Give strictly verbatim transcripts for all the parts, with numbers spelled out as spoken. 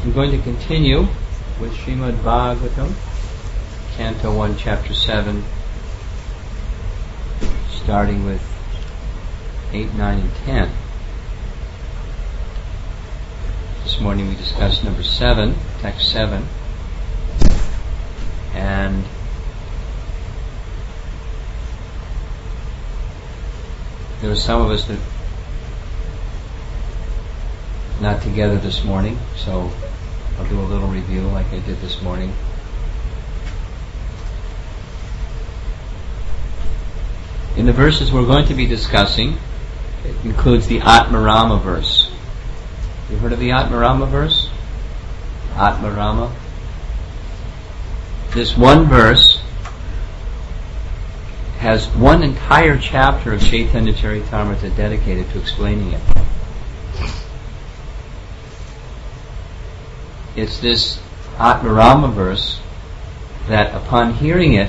I'm going to continue with Srimad Bhagavatam, Canto one, Chapter seven, starting with eight, nine, and ten. This morning we discussed number seven, text seven, and there were some of us that not together this morning, so I'll do a little review like I did this morning. In the verses we're going to be discussing, it includes the Atmarama verse. You heard of the Atmarama verse? Atmarama. This one verse has one entire chapter of Chaitanya Charitamrita dedicated to explaining it. It's this Atmarama verse that upon hearing it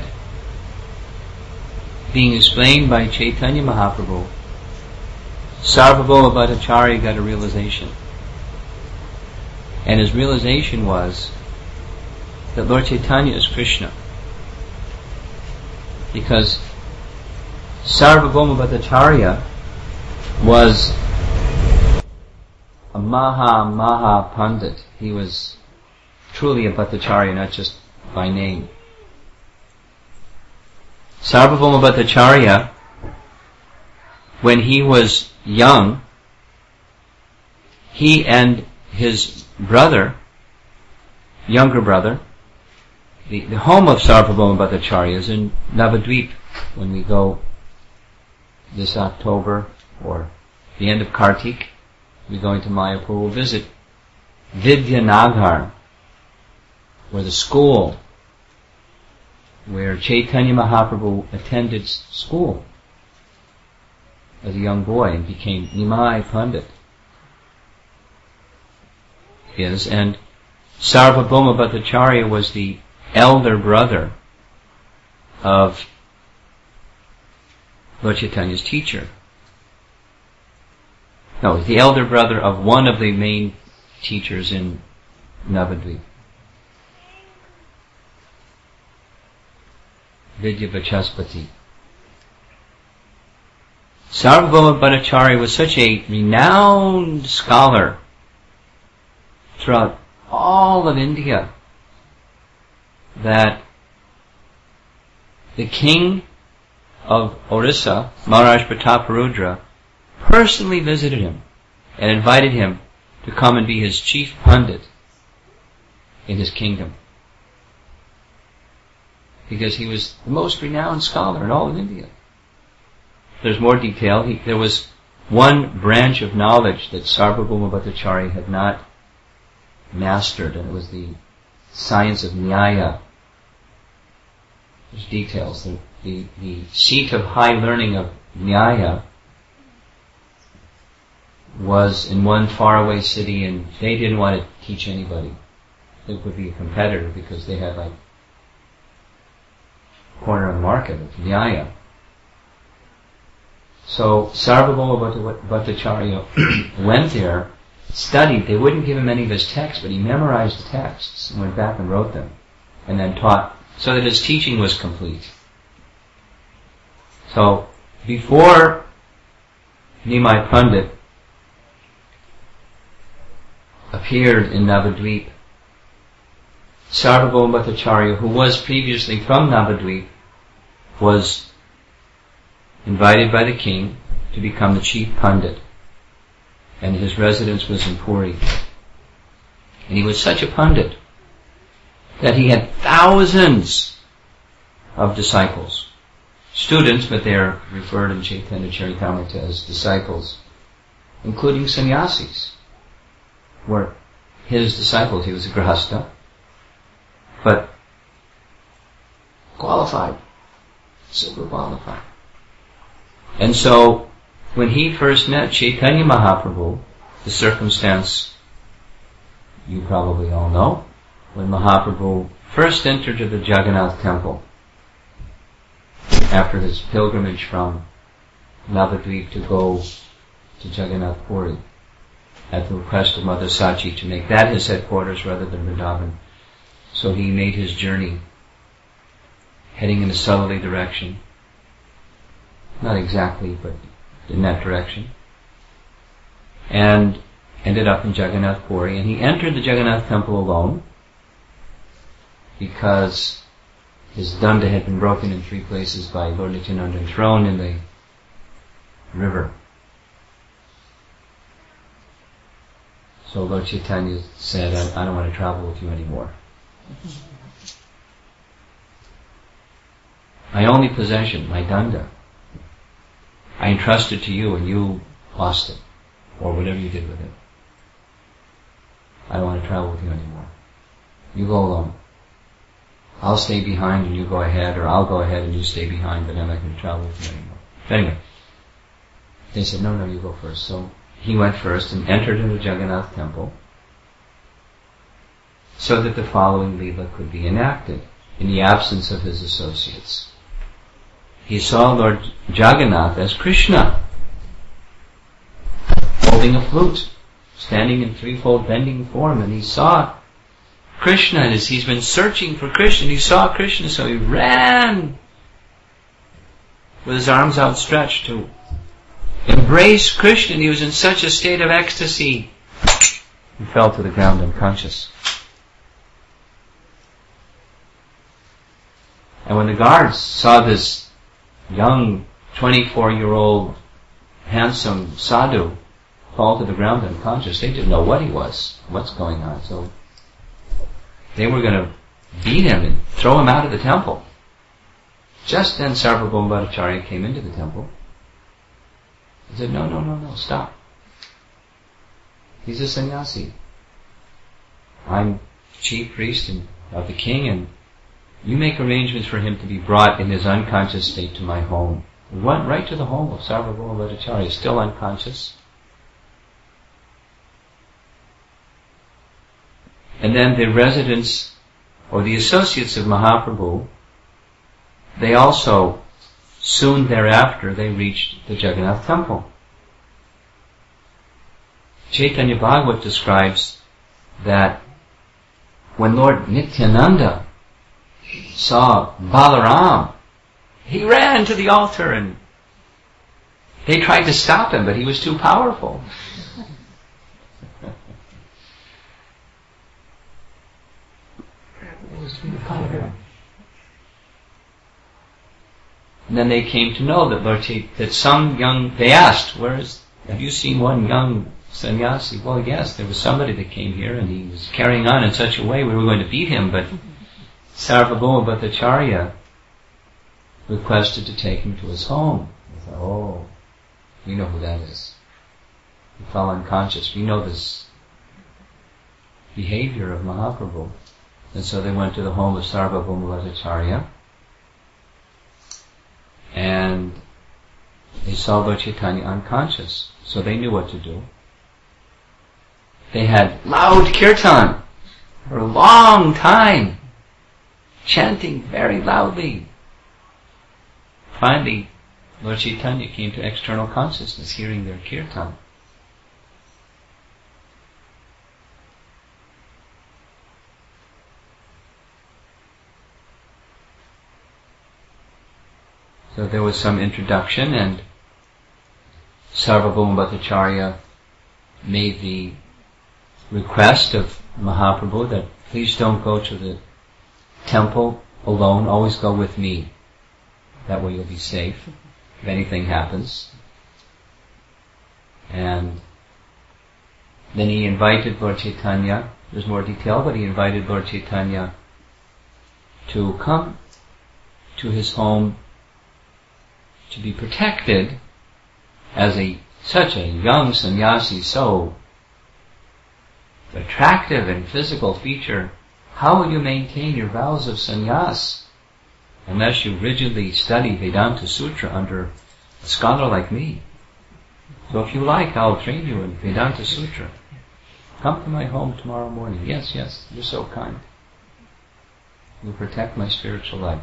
being explained by Chaitanya Mahaprabhu, Sarvabhauma Bhattacharya got a realization. And his realization was that Lord Chaitanya is Krishna. Because Sarvabhauma Bhattacharya was a Maha Maha Pandit. He was truly a Bhattacharya, not just by name. Sarvabhauma Bhattacharya, when he was young, he and his brother, younger brother, the, the home of Sarvabhauma Bhattacharya is in Navadvip. When we go this October or the end of Kartik, we're going to Mayapur. We'll visit Vidyanagar, where the school where Chaitanya Mahaprabhu attended school as a young boy and became Nimai Pandit is. And Sarvabhauma Bhattacharya was the elder brother of Lord Chaitanya's teacher. No, the elder brother of one of the main teachers in Navadvip, Vidyavachaspati. Sarvabhauma Bhattacharya was such a renowned scholar throughout all of India that the king of Orissa, Maharaj Prataparudra, personally visited him and invited him to come and be his chief pandit in his kingdom. Because he was the most renowned scholar in all of India. There's more detail. He, there was one branch of knowledge that Sarvabhauma Bhattacharya had not mastered, and it was the science of Nyaya. There's details. The, the, the seat of high learning of Nyaya was in one faraway city, and they didn't want to teach anybody. It would be a competitor because they had like corner of the market of Nyaya. So Sarvabhauma Bhattacharya went there, studied. They wouldn't give him any of his texts, but he memorized the texts and went back and wrote them, and then taught, so that his teaching was complete. So before Nimai Pandit appeared in Navadvip, Sarvabhauma Bhattacharya, who was previously from Navadvip, was invited by the king to become the chief pandit, and his residence was in Puri. And he was such a pandit that he had thousands of disciples, students, but they are referred in Chaitanya Charitamrita as disciples, including sannyasis, were his disciples. He was a grahastha, but qualified, super qualified. And so, when he first met Chaitanya Mahaprabhu, the circumstance you probably all know, when Mahaprabhu first entered to the Jagannath temple after his pilgrimage from Navadvip to go to Jagannath Puri. at the request of Mother Sachi, to make that his headquarters rather than Vrindavan. So he made his journey, heading in a southerly direction. Not exactly, but in that direction. And ended up in Jagannath Puri. And he entered the Jagannath temple alone, because his danda had been broken in three places by Lord Nityananda and thrown in the river. So Lord Chaitanya said, I, I don't want to travel with you anymore. My only possession, my danda, I entrusted to you and you lost it, or whatever you did with it. I don't want to travel with you anymore. You go alone. I'll stay behind and you go ahead, or I'll go ahead and you stay behind, but I'm not going to travel with you anymore. But anyway, they said, no, no, you go first. So he went first and entered into Jagannath temple so that the following Leela could be enacted in the absence of his associates. He saw Lord Jagannath as Krishna, holding a flute, standing in threefold bending form, and he saw Krishna, and as he's been searching for Krishna, he saw Krishna, so he ran with his arms outstretched to embrace Krishna, and he was in such a state of ecstasy, he fell to the ground unconscious. And when the guards saw this young twenty-four-year-old handsome sadhu fall to the ground unconscious, they didn't know what he was, what's going on, so they were going to beat him and throw him out of the temple. Just then Sarvabhauma Bhattacharya came into the temple. He said, no, no, no, no, stop. He's a sannyasi. I'm chief priest of the king, and you make arrangements for him to be brought in his unconscious state to my home. We went right to the home of Sarvabhauma Bhattacharya, still unconscious. And then the residents, or the associates of Mahaprabhu, they also, soon thereafter, they reached the Jagannath temple. Chaitanya Bhagavat describes that when Lord Nityananda saw Balaram, he ran to the altar and they tried to stop him, but he was too powerful. And then they came to know that Lord Chaitanya, that some young, they asked, where is, have you seen one young sannyasi? Well, yes, there was somebody that came here and he was carrying on in such a way we were going to beat him, but Sarvabhauma Bhattacharya requested to take him to his home. I thought, oh, we know who that is. He fell unconscious. We know this behavior of Mahaprabhu. And so they went to the home of Sarvabhauma Bhattacharya, and they saw Lord Chaitanya unconscious. So they knew what to do. They had loud kirtan for a long time, chanting very loudly. Finally, Lord Chaitanya came to external consciousness, hearing their kirtan. So there was some introduction, and Sarvabhauma Bhattacharya made the request of Mahaprabhu that please don't go to the temple alone, always go with me. That way you'll be safe if anything happens. And then he invited Lord Chaitanya, there's more detail, but he invited Lord Chaitanya to come to his home to be protected as a such a young sannyasi, so attractive in physical feature. How will you maintain your vows of sannyas unless you rigidly study Vedanta Sutra under a scholar like me? So if you like, I'll train you in Vedanta Sutra. Come to my home tomorrow morning. Yes, yes, you're so kind. You'll protect my spiritual life.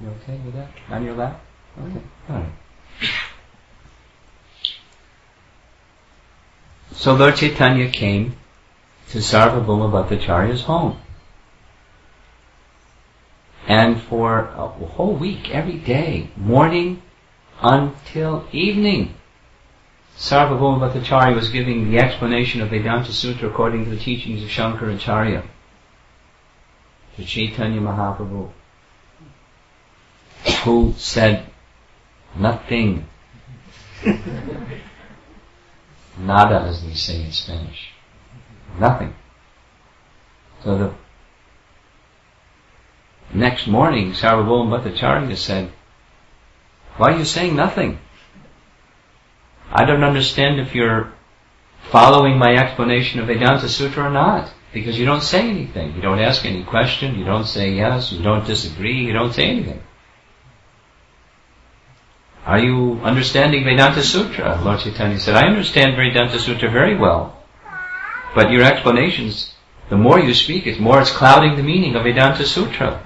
You okay with that? On your lap? Okay. All right. So Lord Chaitanya came to Sarvabhauma Bhattacharya's home. And for a whole week, every day, morning until evening, Sarvabhauma Bhattacharya was giving the explanation of Vedanta Sutra according to the teachings of Shankaracharya to Chaitanya Mahaprabhu, who said nothing. Nada, as we say in Spanish. Nothing. So the next morning, Sarvabhauma Bhattacharya said, "Why are you saying nothing? I don't understand if you're following my explanation of Vedanta Sutra or not, because you don't say anything. You don't ask any question, you don't say yes, you don't disagree, you don't say anything. Are you understanding Vedanta Sutra?" Lord Chaitanya said, "I understand Vedanta Sutra very well, but your explanations, the more you speak, the more it's clouding the meaning of Vedanta Sutra."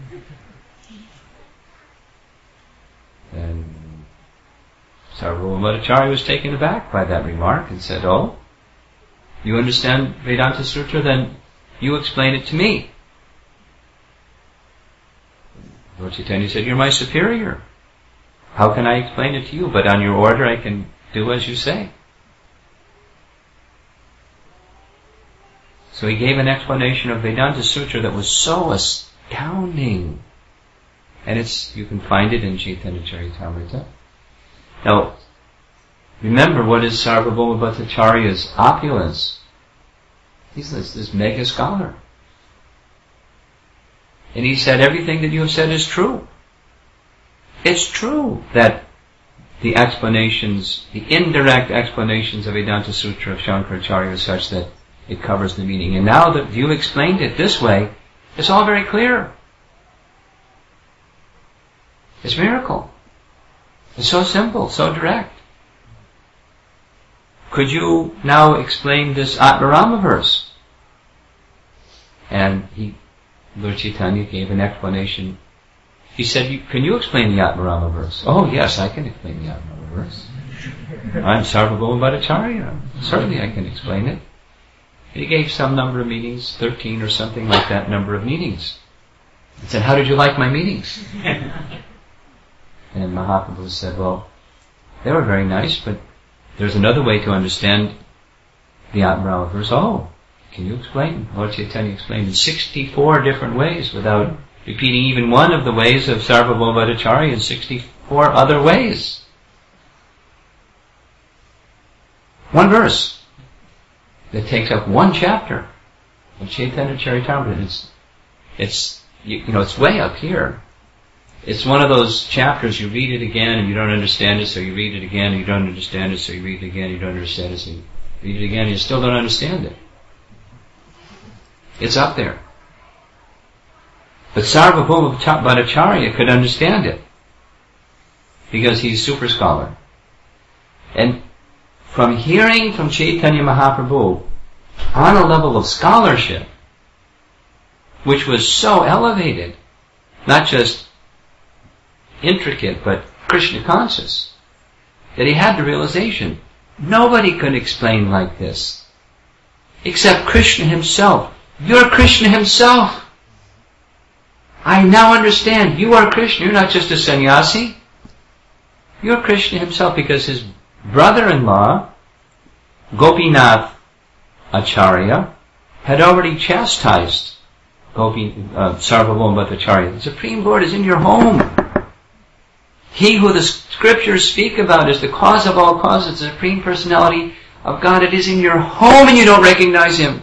And Sarvabhauma Bhattacharya was taken aback by that remark and said, "Oh, you understand Vedanta Sutra? Then you explain it to me." Lord Chaitanya said, "You're my superior. How can I explain it to you? But on your order I can do as you say." So he gave an explanation of Vedanta Sutra that was so astounding. And it's, you can find it in Chaitanya Charitamrita. Now, remember, what is Sarvabhauma Bhattacharya's opulence? He's this, this mega scholar. And he said, everything that you have said is true. It's true that the explanations, the indirect explanations of Vedanta Sutra of Shankaracharya are such that it covers the meaning. And now that you explained it this way, it's all very clear. It's a miracle. It's so simple, so direct. Could you now explain this Atmarama verse? And he, Lord Chaitanya gave an explanation. He said, "Can you explain the Atmarama verse?" "Oh yes, I can explain the Atmarama verse. I'm Sarvabhauma Bhattacharya. Certainly I can explain it." And he gave some number of meetings, thirteen or something like that number of meetings. He said, "How did you like my meetings?" And Mahaprabhu said, "Well, they were very nice, but there's another way to understand the Atmarama verse." "Oh, can you explain?" Lord Chaitanya explained in sixty-four different ways without repeating even one of the ways of Sarvabhauma Bhattacharya in sixty-four other ways. One verse that takes up one chapter of Chaitanya Charitamrita. It's, it's you, you know, it's way up here. It's one of those chapters, you read it again and you don't understand it, so you read it again and you don't understand it, so you read it again and you don't understand it, so you read it again and you still don't understand it. It's up there. But Sarvabhauma Bhattacharya could understand it, because he's super scholar. And from hearing from Chaitanya Mahaprabhu on a level of scholarship, which was so elevated, not just intricate, but Krishna conscious, that he had the realization, nobody could explain like this, except Krishna himself. You're Krishna himself. I now understand, you are Krishna, you're not just a sannyasi. You're Krishna himself, because his brother-in-law, Gopinath Acharya, had already chastised Gopi, uh, Sarvabhauma Bhattacharya. The Supreme Lord is in your home. He who the scriptures speak about is the cause of all causes, the Supreme Personality of God. It is in your home and you don't recognize Him.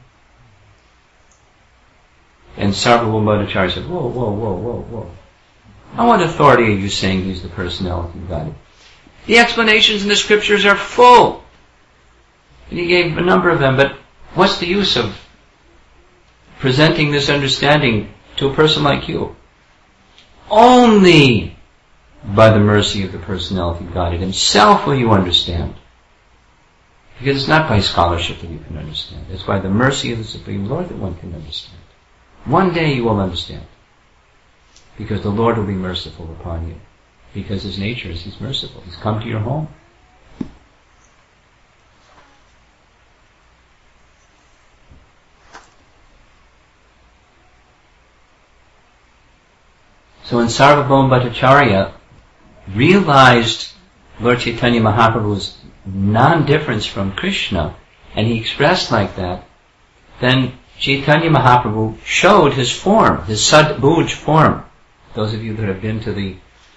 And Sarvabhauma Bhattacharya said, whoa, whoa, whoa, whoa, whoa. On what authority are you saying He's the personality of God? The explanations in the scriptures are full. And he gave a number of them, but what's the use of presenting this understanding to a person like you? Only by the mercy of the personality of God Himself will you understand. Because it's not by scholarship that you can understand. It's by the mercy of the Supreme Lord that one can understand. One day you will understand. because the Lord will be merciful upon you. Because His nature is He's merciful. He's come to your home. So when Sarvabhauma Bhattacharya realized Lord Chaitanya Mahaprabhu's non-difference from Krishna, and he expressed like that, then Chaitanya Mahaprabhu showed his form, his Sadbhuj form. Those of you that have been to the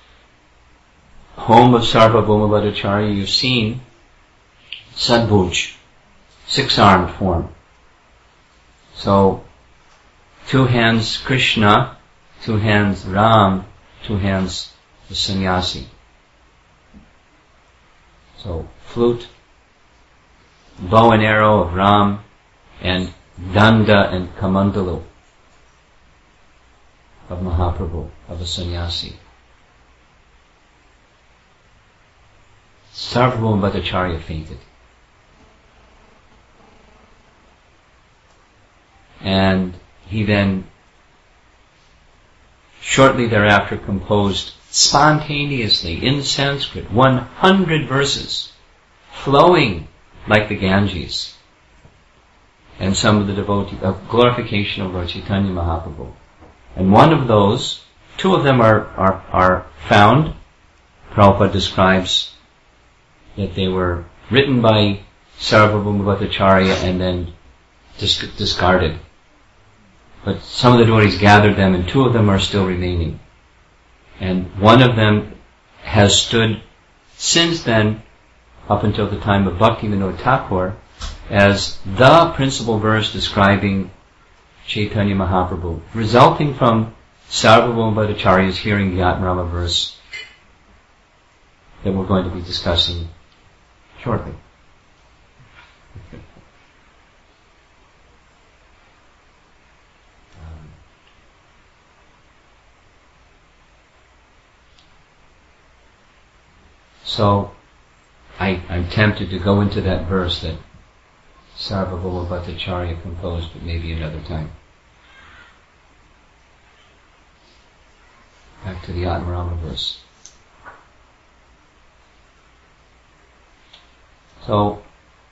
home of Sarvabhauma Bhattacharya, you've seen Sadbhuj, six-armed form. So, two hands Krishna, two hands Ram, two hands the sannyasi. So, flute, bow and arrow of Ram, and danda and kamandalu of Mahaprabhu, of a sannyasi. Sarvabhauma Bhattacharya fainted. And he then, shortly thereafter, composed spontaneously in Sanskrit one hundred verses, flowing like the Ganges, and some of the devotee of glorification of Lord Chaitanya Mahaprabhu. And one of those, two of them are, are, are found. Prabhupada describes that they were written by Sarvabhauma Bhattacharya and then dis- discarded. But some of the devotees gathered them, and two of them are still remaining. And one of them has stood since then, up until the time of Bhaktivinoda Thakur, as the principal verse describing Chaitanya Mahaprabhu, resulting from Sarvabhauma Bhattacharya's hearing the Atmarama verse that we're going to be discussing shortly. So, I, I'm tempted to go into that verse that Sarvabhauma Bhattacharya composed, but maybe another time. Back to the Atmarama verse. So,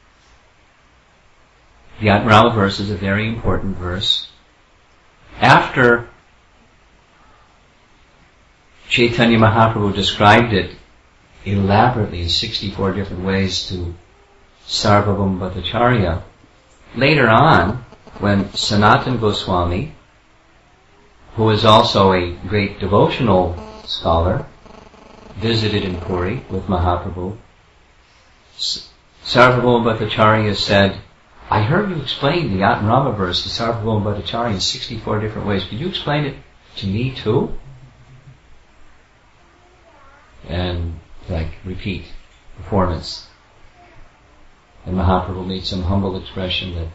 the Atmarama verse is a very important verse. After Chaitanya Mahaprabhu described it elaborately in sixty-four different ways to Sarvabhauma Bhattacharya, later on, when Sanatana Goswami, who is also a great devotional scholar, visited in Puri with Mahaprabhu, Sarvabhauma Bhattacharya said, I heard you explain the Atmarama verse to Sarvabhauma Bhattacharya in sixty-four different ways. Could you explain it to me too? And, like, repeat, performance. And Mahaprabhu made some humble expression that,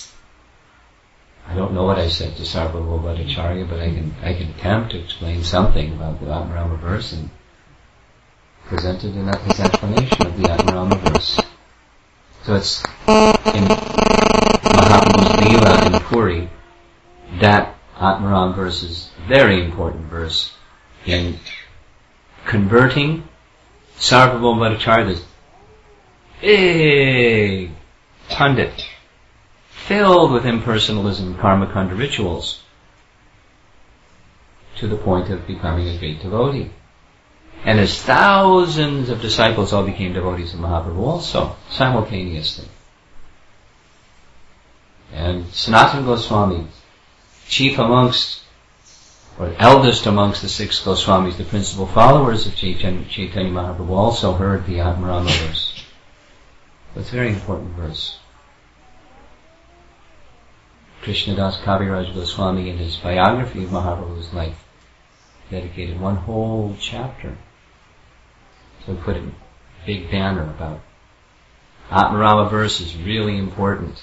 I don't know what I said to Sarvabhauma Bhattacharya, but I can, I can attempt to explain something about the Atmarama verse, and presented in his explanation of the Atmarama verse. So it's in Mahaprabhu's Leela in Puri, that Atmarama verse is a very important verse in converting Sarvabhauma Bhattacharya, this big pundit, filled with impersonalism, karma kanda rituals, to the point of becoming a great devotee. And as thousands of disciples all became devotees of Mahaprabhu also, simultaneously. And Sanatana Goswami, chief amongst, or eldest amongst the six Goswamis, the principal followers of Chaitanya, Chaitanya Mahaprabhu, also heard the Atmarama verse. So it's a very important verse. Krishnadas Kaviraj Goswami, in his biography of Mahaprabhu's life, dedicated one whole chapter. So he put a big banner about Atmarama verse is really important.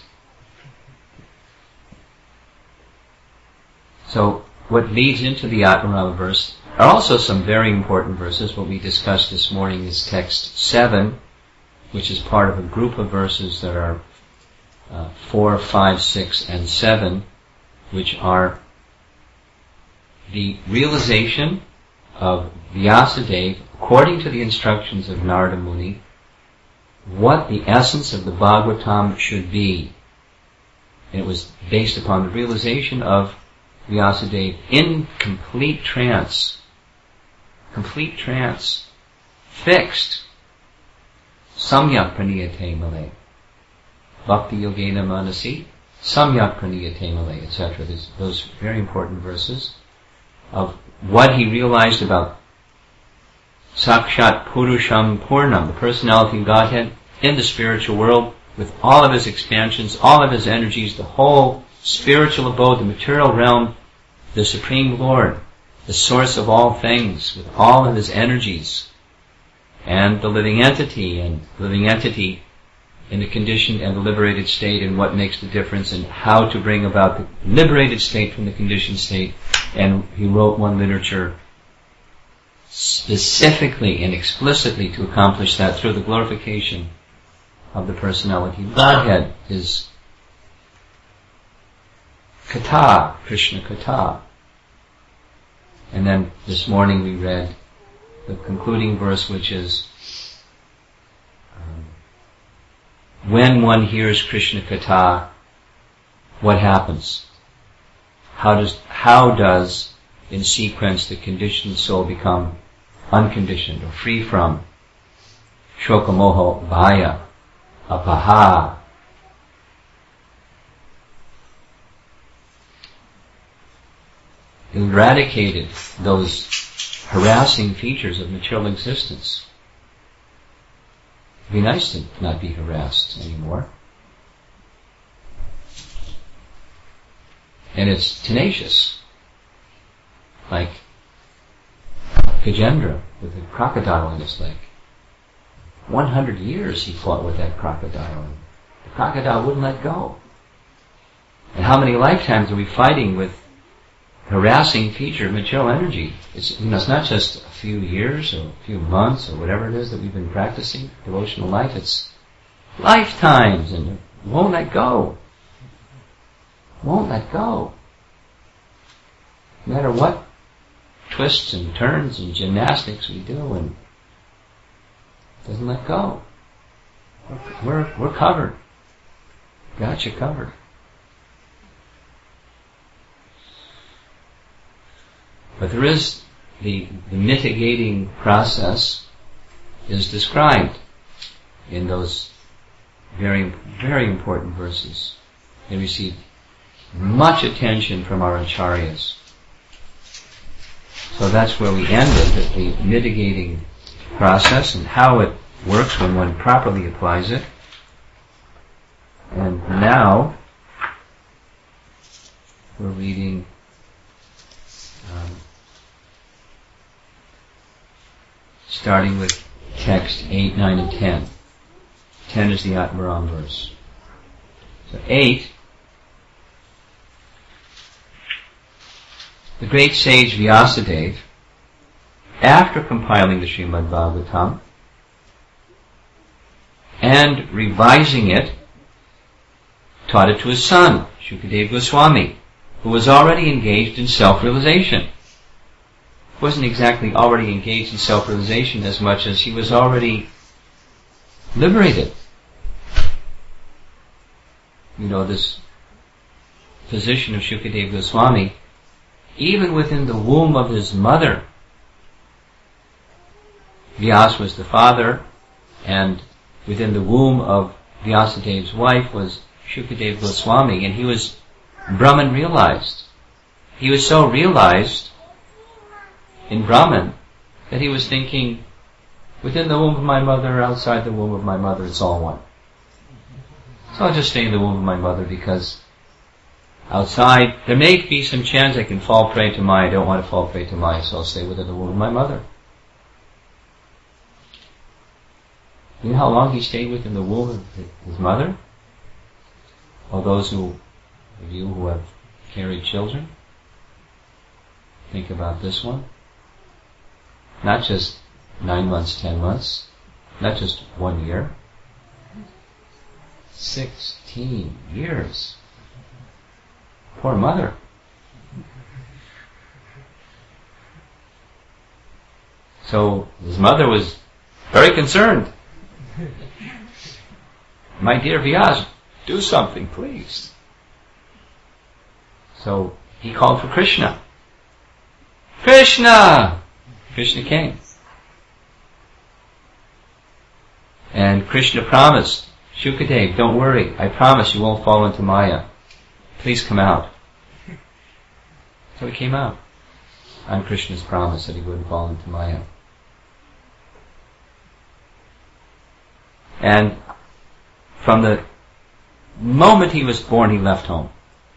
So what leads into the Atmarama verse are also some very important verses. What we discussed this morning is text seven, which is part of a group of verses that are uh, four, five, six, and seven, which are the realization of Vyasadeva, according to the instructions of Narada Muni, what the essence of the Bhagavatam should be. And it was based upon the realization of Vyasadeva in complete trance. Complete trance. Fixed. Samyak praniyate male. Bhakti yogena manasi. Samyak praniyate male, et cetera. There's those very important verses of what he realized about Sakshat Purusham Purnam, the personality of Godhead in the spiritual world, with all of his expansions, all of his energies, the whole spiritual abode, the material realm, the Supreme Lord, the source of all things, with all of his energies, and the living entity, and living entity in the conditioned and the liberated state, and what makes the difference, and how to bring about the liberated state from the conditioned state. And he wrote one literature specifically and explicitly to accomplish that through the glorification of the personality of Godhead, his Katha, Krishna Katha. And then this morning we read the concluding verse, which is, um, when one hears Krishna Katha, what happens? How does, how does, in sequence, the conditioned soul become unconditioned or free from shoka moha bhaya, apaha? Eradicated those harassing features of material existence. It'd be nice to not be harassed anymore. And it's tenacious. Like Gajendra with a crocodile in his leg. One hundred years he fought with that crocodile, and the crocodile wouldn't let go. And how many lifetimes are we fighting with harassing feature of material energy? It's, you know, it's not just a few years or a few months or whatever it is that we've been practicing devotional life. It's lifetimes, and it won't let go. Won't let go. No matter what twists and turns and gymnastics we do, and it doesn't let go. We're, we're, we're covered. Got you covered. But there is the, the mitigating process is described in those very, very important verses. They receive much attention from our acharyas. So that's where we ended, at the mitigating process and how it works when one properly applies it. And now we're reading um, starting with text eight, nine, and ten. ten is the Atmaram verse. So eight, the great sage Vyasadeva, after compiling the Srimad Bhagavatam and revising it, taught it to his son, Shukadeva Goswami, who was already engaged in self-realization. Wasn't exactly already engaged in self-realization as much as he was already liberated. You know, this position of Shukadeva Goswami, even within the womb of his mother, Vyas was the father, and within the womb of Vyasadeva's wife was Shukadeva Goswami, and he was Brahman realized. He was so realized in Brahman that he was thinking, within the womb of my mother, outside the womb of my mother, it's all one. So I'll just stay in the womb of my mother, because outside, there may be some chance I can fall prey to Maya. I don't want to fall prey to Maya, so I'll stay within the womb of my mother. You know how long he stayed within the womb of his mother? All those who, of you who have carried children, think about this one. Not just nine months, ten months, not just one year. Sixteen years. Poor mother. So his mother was very concerned. My dear Vyas, do something, please. So he called for Krishna. Krishna! Krishna came. And Krishna promised, Shukadev, don't worry, I promise you won't fall into Maya. Please come out. So he came out on Krishna's promise that he wouldn't fall into Maya. And from the moment he was born, he left home.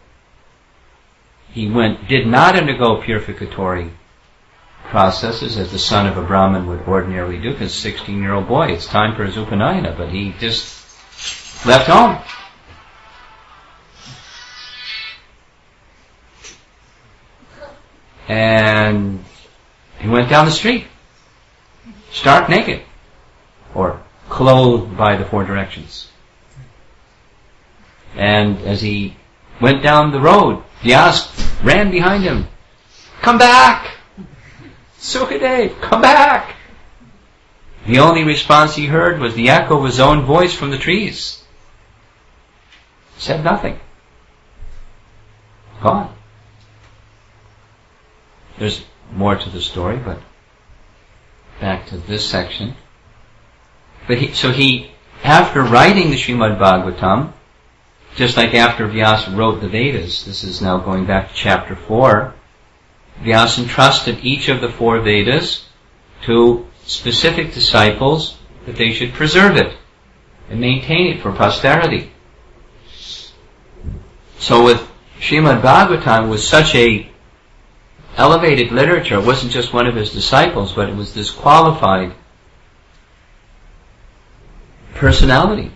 He went, did not undergo purificatory processes as the son of a Brahmin would ordinarily do, because sixteen-year-old boy, it's time for his Upanayana, but he just left home. And he went down the street, stark naked, or clothed by the four directions. And as he went down the road, Vyas ran behind him. Come back! Sukadev, come back! The only response he heard was the echo of his own voice from the trees. He said nothing. Gone. There's more to the story, but back to this section. But he, so he, after writing the Srimad Bhagavatam, just like after Vyasa wrote the Vedas, this is now going back to chapter four, Vyasa entrusted each of the four Vedas to specific disciples that they should preserve it and maintain it for posterity. So with Srimad Bhagavatam, it was such a elevated literature. It wasn't just one of his disciples, but it was this qualified personality.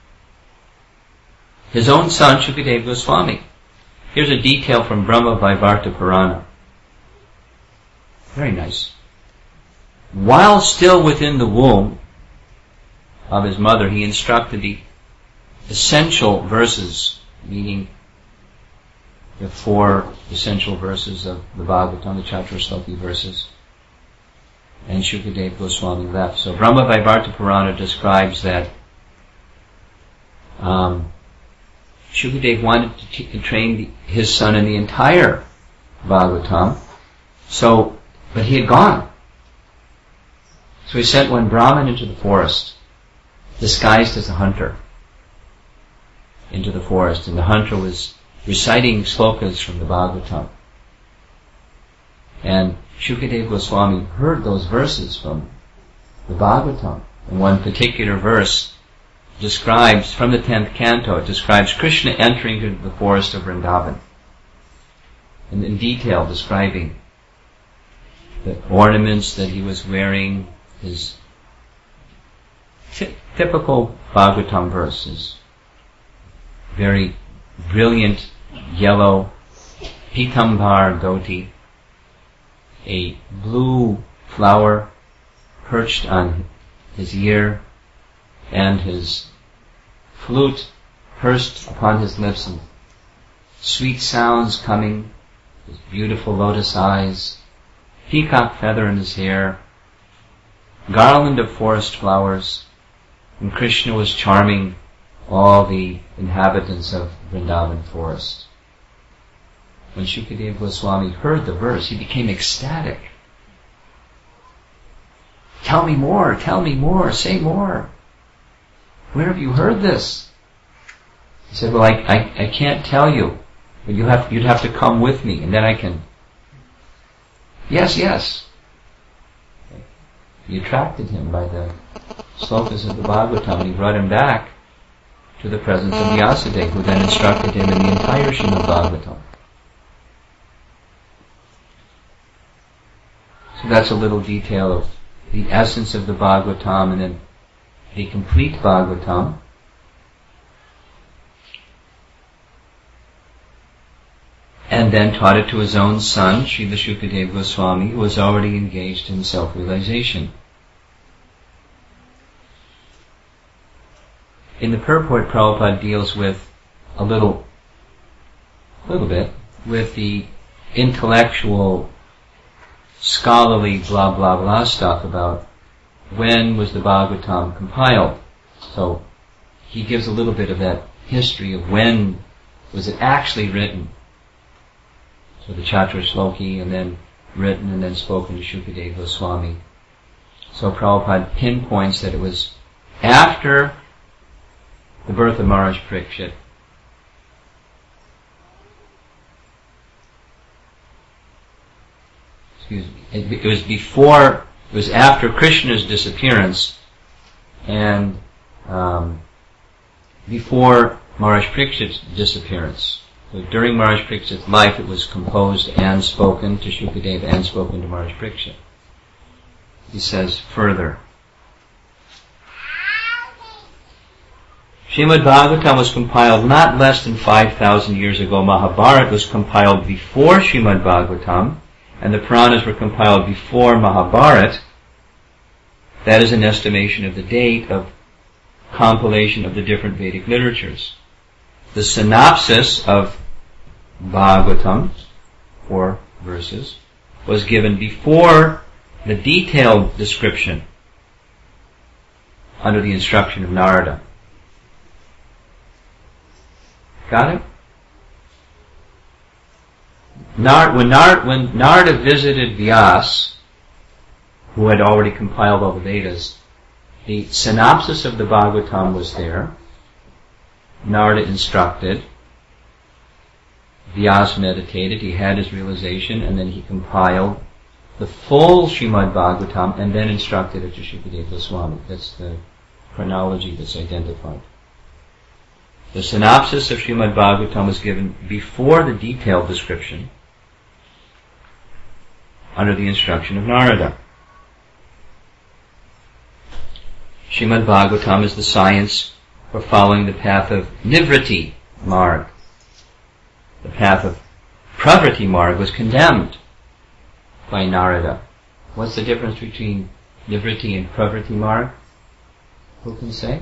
His own son, Shukadeva Goswami. Here's a detail from Brahma Vaivarta Purana. Very nice. While still within the womb of his mother, he instructed the essential verses, meaning the four essential verses of the Bhagavatam, the Chaturashloki verses. And Shukadeva Goswami left. So Brahma Vaivarta Purana describes that um, Shukadeva wanted to, t- to train the, his son in the entire Bhagavatam, so, but he had gone. So he sent one Brahmin into the forest, disguised as a hunter, into the forest, and the hunter was reciting slokas from the Bhagavatam. And Shukadeva Goswami heard those verses from the Bhagavatam. And one particular verse describes, from the tenth canto, it describes Krishna entering into the forest of Vrindavan. And in detail describing the ornaments that he was wearing, his t- typical Bhagavatam verses. Very brilliant yellow pitambar dhoti, a blue flower perched on his ear, and his flute pursed upon his lips, and sweet sounds coming, his beautiful lotus eyes, peacock feather in his hair, garland of forest flowers, and Krishna was charming all the inhabitants of Vrindavan forest. When Shukadeva Goswami heard the verse, he became ecstatic. Tell me more, tell me more, say more. Where have you heard this? He said, well, I, I, I can't tell you, but you have, you'd have to come with me, and then I can. Yes, yes. He attracted him by the slokas of the Bhagavatam, and he brought him back to the presence of Vyasadeva, who then instructed him in the entire Srimad Bhagavatam. So that's a little detail of the essence of the Bhagavatam, and then the complete Bhagavatam. And then taught it to his own son, Srila Shukadeva Goswami, who was already engaged in self-realization. In the purport, Prabhupada deals with a little, a little bit, with the intellectual scholarly blah blah blah stuff about when was the Bhagavatam compiled. So he gives a little bit of that history of when was it actually written. So the Chaturashloki, and then written and then spoken to Shukadeva Goswami. So Prabhupada pinpoints that it was after the birth of Maharaj Parikshit. Excuse me. It, it was before, it was after Krishna's disappearance and um, before Maharaj Parikshit's disappearance. So during Maharaj Parikshit's life it was composed and spoken to Shukadeva and spoken to Maharaj Parikshit. He says further, Srimad Bhagavatam was compiled not less than five thousand years ago. Mahabharata was compiled before Srimad Bhagavatam, and the Puranas were compiled before Mahabharata. That is an estimation of the date of compilation of the different Vedic literatures. The synopsis of Bhagavatam, four verses, was given before the detailed description under the instruction of Narada. Got it? Nar- when, Nar- when Narada visited Vyas, who had already compiled all the Vedas, the synopsis of the Bhagavatam was there. Narada instructed. Vyas meditated, he had his realization, and then he compiled the full Srimad Bhagavatam and then instructed it to Shukadeva Goswami. That's the chronology that's identified. The synopsis of Srimad Bhagavatam was given before the detailed description under the instruction of Narada. Srimad Bhagavatam is the science for following the path of Nivriti Marg. The path of Pravriti Marg was condemned by Narada. What's the difference between Nivriti and Pravriti Marg? Who can say?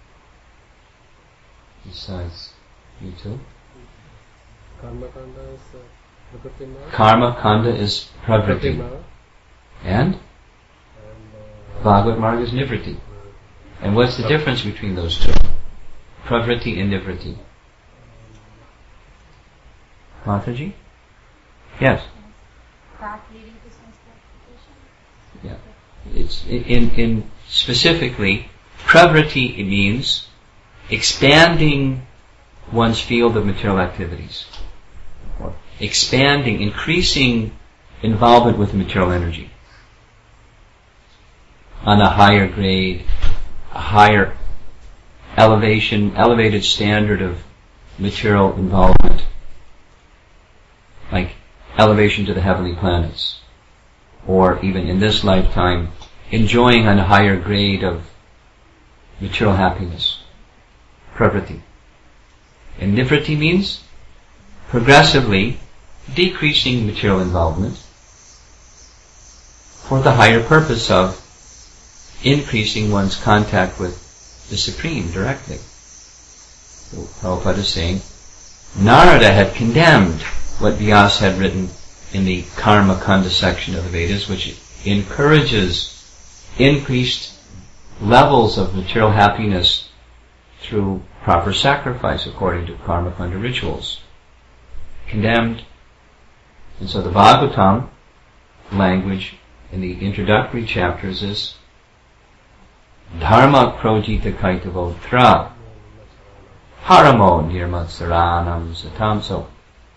Besides you two. Karma Kanda is uh, Pravriti Marg. Karma Kanda is Pravriti. Marg. And? And uh, Bhagavad Marg is Nivriti. And what's the difference between those two? Pravriti and Nivriti. Mataji? Yes. Path leading to sense gratification. Yeah. It's in in specifically Pravriti, it means expanding one's field of material activities. Or expanding, increasing involvement with material energy. On a higher grade, a higher elevation, elevated standard of material involvement. Like elevation to the heavenly planets. Or even in this lifetime, enjoying on a higher grade of material happiness. Pravriti. And Nivriti means progressively decreasing material involvement for the higher purpose of increasing one's contact with the Supreme directly. So Prabhupada is saying, Narada had condemned what Vyas had written in the Karma Kanda section of the Vedas, which encourages increased levels of material happiness through proper sacrifice according to Karma Kanda rituals. Condemned. And so the Bhagavatam language in the introductory chapters is Dharma projita kaitavotra haramo nirmatsaranam satam. So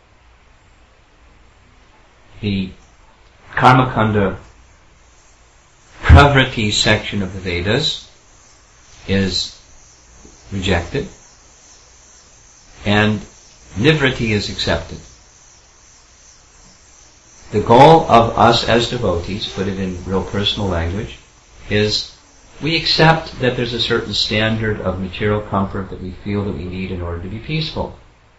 the Karma Kanda Pravriti section of the Vedas is rejected and Nivriti is accepted. The goal of us as devotees, put it in real personal language, is we accept that there's a certain standard of material comfort that we feel that we need in order to be peaceful.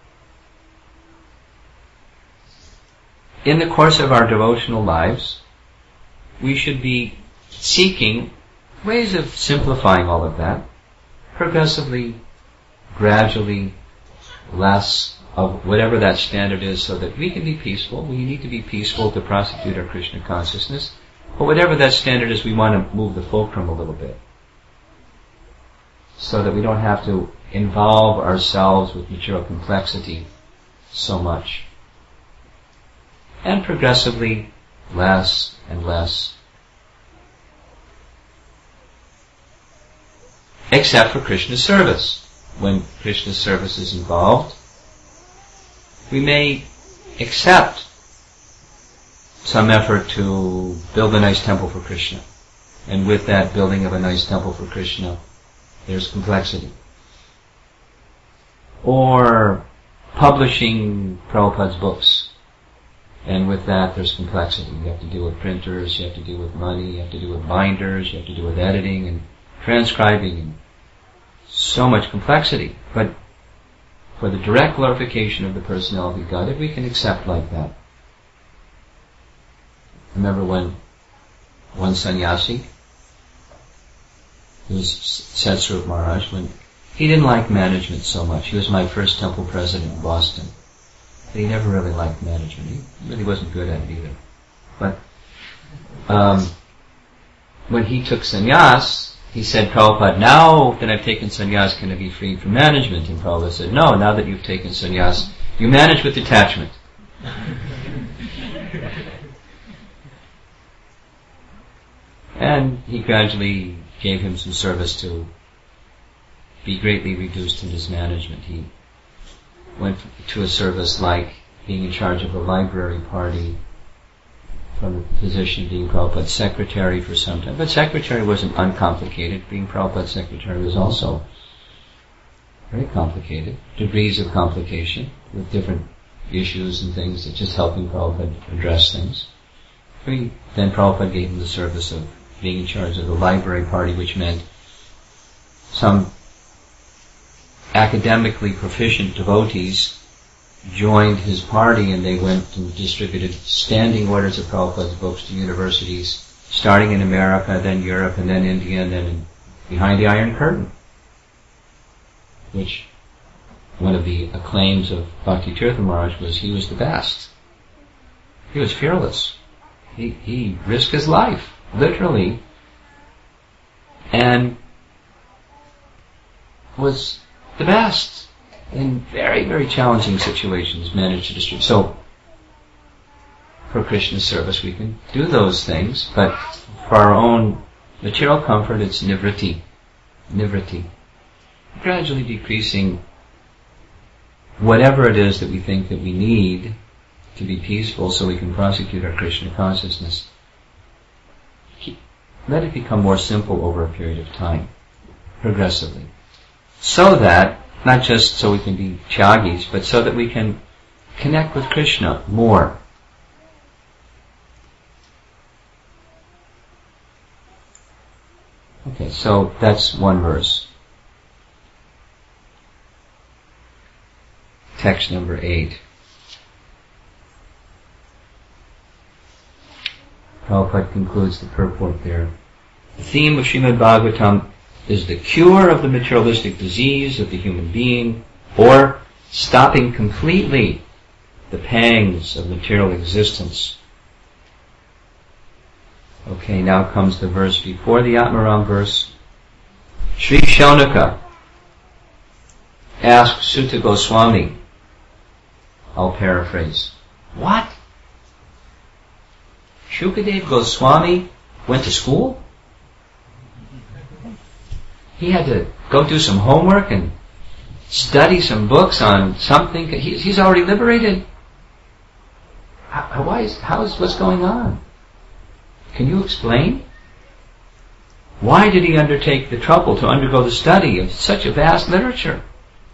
In the course of our devotional lives, we should be seeking ways of simplifying all of that, progressively, gradually, less of whatever that standard is so that we can be peaceful. We need to be peaceful to prosecute our Krishna consciousness. But whatever that standard is, we want to move the fulcrum a little bit so that we don't have to involve ourselves with material complexity so much. And progressively, less and less. Except for Krishna's service. When Krishna's service is involved, we may accept some effort to build a nice temple for Krishna. And with that building of a nice temple for Krishna, there's complexity. Or publishing Prabhupada's books. And with that, there's complexity. You have to deal with printers, you have to deal with money, you have to deal with binders, you have to deal with editing and transcribing and so much complexity. But for the direct glorification of the personality of God, if we can accept like that. Remember when one sannyasi, who was Satsvarup Maharaj, when he didn't like management so much. He was my first temple president in Boston. But he never really liked management. He really wasn't good at it either. But um, when he took sannyas, he said, Prabhupada, now that I've taken sannyas, can I be freed from management? And Prabhupada said, no, now that you've taken sannyas, you manage with detachment. And he gradually gave him some service to be greatly reduced in his management. He went to a service like being in charge of a library party, from the position of being Prabhupada's secretary for some time. But secretary wasn't uncomplicated. Being Prabhupada's secretary was also very complicated. Degrees of complication with different issues and things that just helping Prabhupada address things. Then Prabhupada gave him the service of being in charge of the library party, which meant some academically proficient devotees joined his party and they went and distributed standing orders of Prabhupada's books to universities, starting in America, then Europe, and then India, and then in, behind the Iron Curtain. Which, one of the acclaims of Bhakti Tirtha Maharaj was he was the best. He was fearless. He, he risked his life, literally, and was the best. In very, very challenging situations, managed to distribute. So, for Krishna's service, we can do those things, but for our own material comfort, it's nivritti. Nivritti. Gradually decreasing whatever it is that we think that we need to be peaceful so we can prosecute our Krishna consciousness. Let it become more simple over a period of time, progressively. So that not just so we can be tyagis, but so that we can connect with Krishna more. Okay, so that's one verse. Text number eight. Prabhupada concludes the purport there. The theme of Srimad Bhagavatam is the cure of the materialistic disease of the human being, or stopping completely the pangs of material existence. Okay, now comes the verse before the Atmaram verse. Sri Shaunaka asked Sutta Goswami, I'll paraphrase, what? Shukadeva Goswami went to school? He had to go do some homework and study some books on something. He, he's already liberated. How, why is, how is, what's going on? Can you explain? Why did he undertake the trouble to undergo the study of such a vast literature?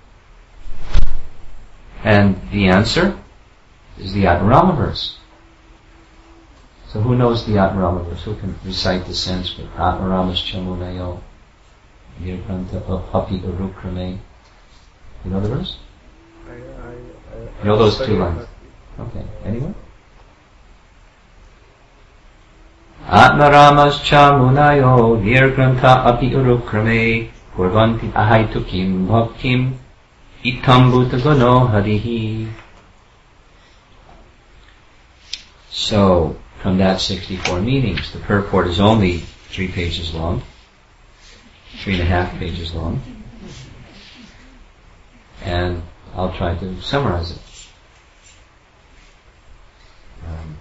And the answer is the Atmarama verse. So who knows the Atmarama verse? Who can recite the Sanskrit? Atmaramas chamunayo. Nirgrantha api urukrame. You know the verse? I, I, I, you know those two lines? Okay. Anyone? Atmaramas chamunayo nirgrantha api urukrame kurvanti ahaitu kim bhaktim Itam bhutagono harihi. So, from that sixty-four meanings, the purport is only three pages long, three and a half pages long, and I'll try to summarize it. Um,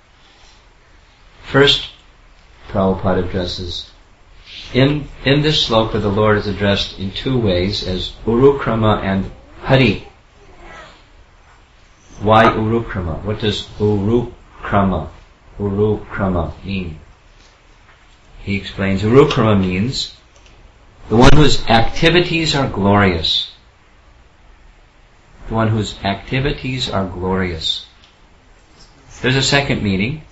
first, Prabhupada addresses, in, in this sloka the Lord is addressed in two ways, as Urukrama and Hari. Why Urukrama? What does Urukrama, Urukrama mean? He explains, Urukrama means the one whose activities are glorious. The one whose activities are glorious. There's a second meaning.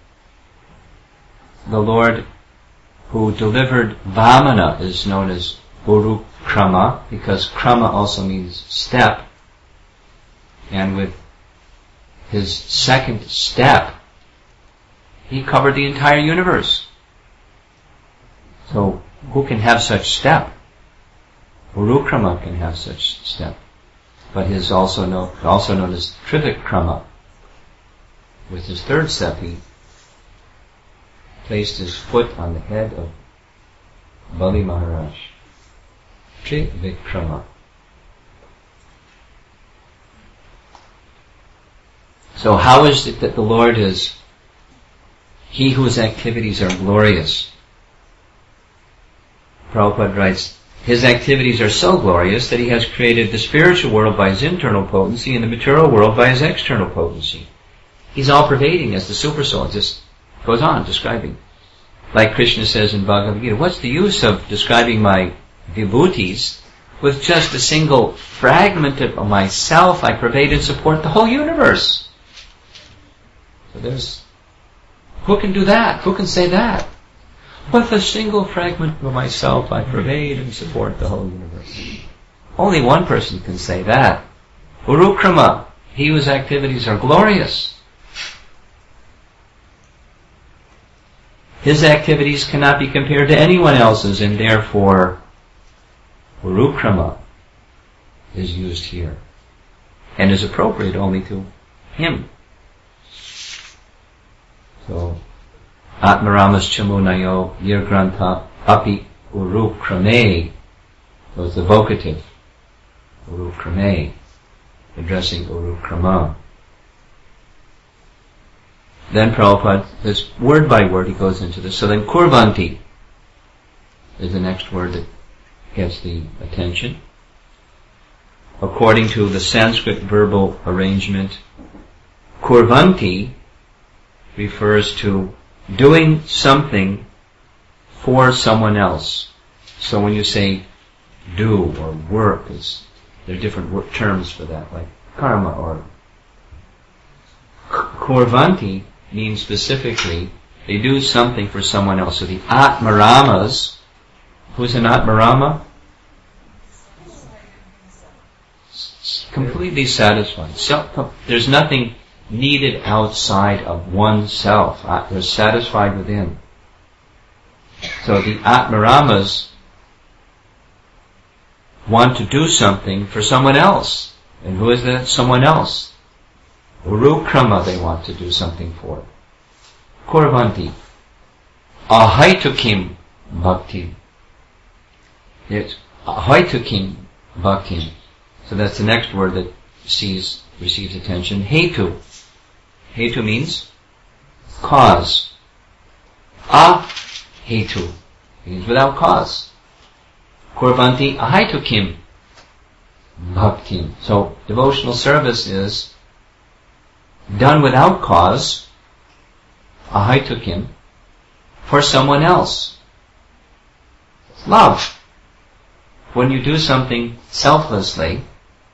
The Lord who delivered Vamana is known as Urukrama, because krama also means step. And with his second step, he covered the entire universe. So, who can have such step? Urukrama can have such step. But he is also, know, also known as Trivikrama. With his third step, he placed his foot on the head of Bali Maharaj. Trivikrama. So how is it that the Lord is he whose activities are glorious? Prabhupada writes, his activities are so glorious that he has created the spiritual world by his internal potency and the material world by his external potency. He's all-pervading as the super-soul. It just goes on describing. Like Krishna says in Bhagavad Gita, what's the use of describing my vibhutis with just a single fragment of myself? I pervade and support the whole universe. So there's, who can do that? Who can say that? With a single fragment of myself, I pervade and support the whole universe. Only one person can say that. Urukrama, he whose activities are glorious. His activities cannot be compared to anyone else's, and therefore Urukrama is used here and is appropriate only to him. So, Atmaramas Chamunayo Yirgrantha Api Urukrame was the vocative. Urukrame, addressing Urukrama. Then Prabhupada, this word by word he goes into this. So then Kurvanti is the next word that gets the attention. According to the Sanskrit verbal arrangement, Kurvanti refers to doing something for someone else. So when you say do or work, it's, there are different work terms for that, like karma or Kurvanti means specifically they do something for someone else. So the Atmaramas, who's an Atmarama? Completely satisfied. So, there's nothing needed outside of oneself. They're satisfied within. So the Atmaramas want to do something for someone else. And who is that someone else? Urukrama they want to do something for. Kurvanti. Ahaitukim bhakti. It's ahaitukim bhakti. So that's the next word that sees, receives attention. Hetu. Hetu means cause. Ahetu means without cause. Kurvanti ahaitukim bhakti. So devotional service is done without cause, ahaitukim, for someone else. Love. When you do something selflessly,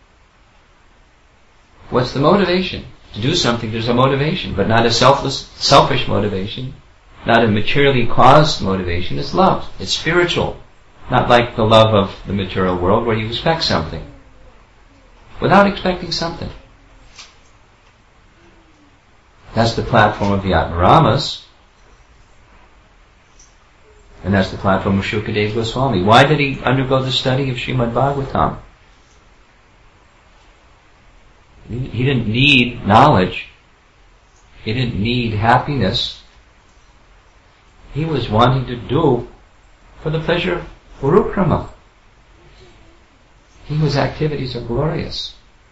what's the motivation? To do something, there's a motivation, but not a selfless, selfish motivation, not a materially caused motivation. It's love. It's spiritual. Not like the love of the material world where you expect something. Without expecting something. That's the platform of the Atmaramas. And that's the platform of Shukadeva Goswami. Why did he undergo the study of Srimad Bhagavatam? didn't need knowledge. He didn't need happiness. He was wanting to do for the pleasure of Urukrama. His activities are glorious.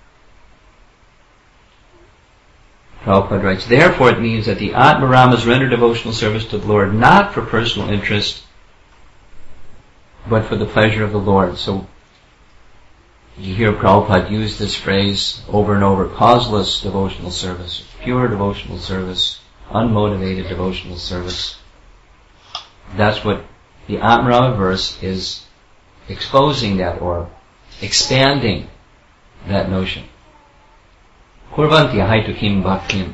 Prabhupada writes, therefore it means that the Atmaramas render devotional service to the Lord not for personal interest, but for the pleasure of the Lord. So you hear Prabhupada use this phrase over and over, causeless devotional service, pure devotional service, unmotivated devotional service. That's what the Atmarama verse is exposing, that or expanding that notion. Kurvanti ahaitu kim bhaktim.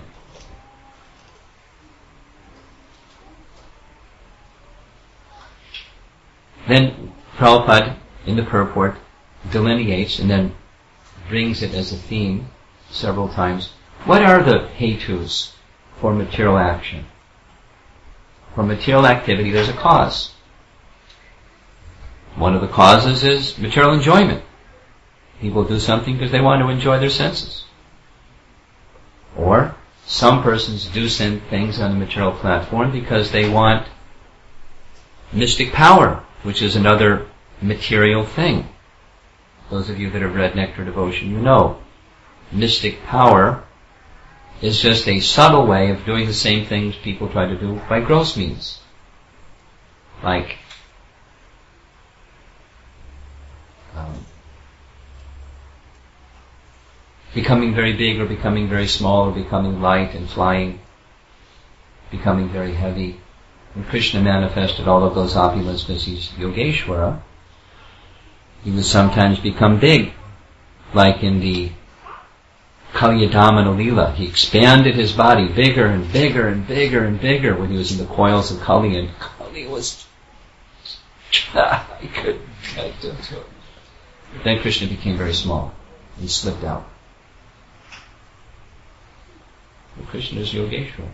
Then Prabhupada in the purport delineates and then brings it as a theme several times. What are the hetus for material action? For material activity, there's a cause. One of the causes is material enjoyment. People do something because they want to enjoy their senses. Or some persons do send things on the material platform because they want mystic power, which is another material thing. Those of you that have read Nectar Devotion, you know, mystic power is just a subtle way of doing the same things people try to do by gross means. Like um, becoming very big or becoming very small or becoming light and flying, becoming very heavy. When Krishna manifested all of those opulence because he's Yogeshwara, he would sometimes become big, like in the Kalyadamana Leela. He expanded his body bigger and bigger and bigger and bigger when he was in the coils of Kali, and Kali was I couldn't I do it. Then Krishna became very small and slipped out. Well, Krishna is Yogeshwara.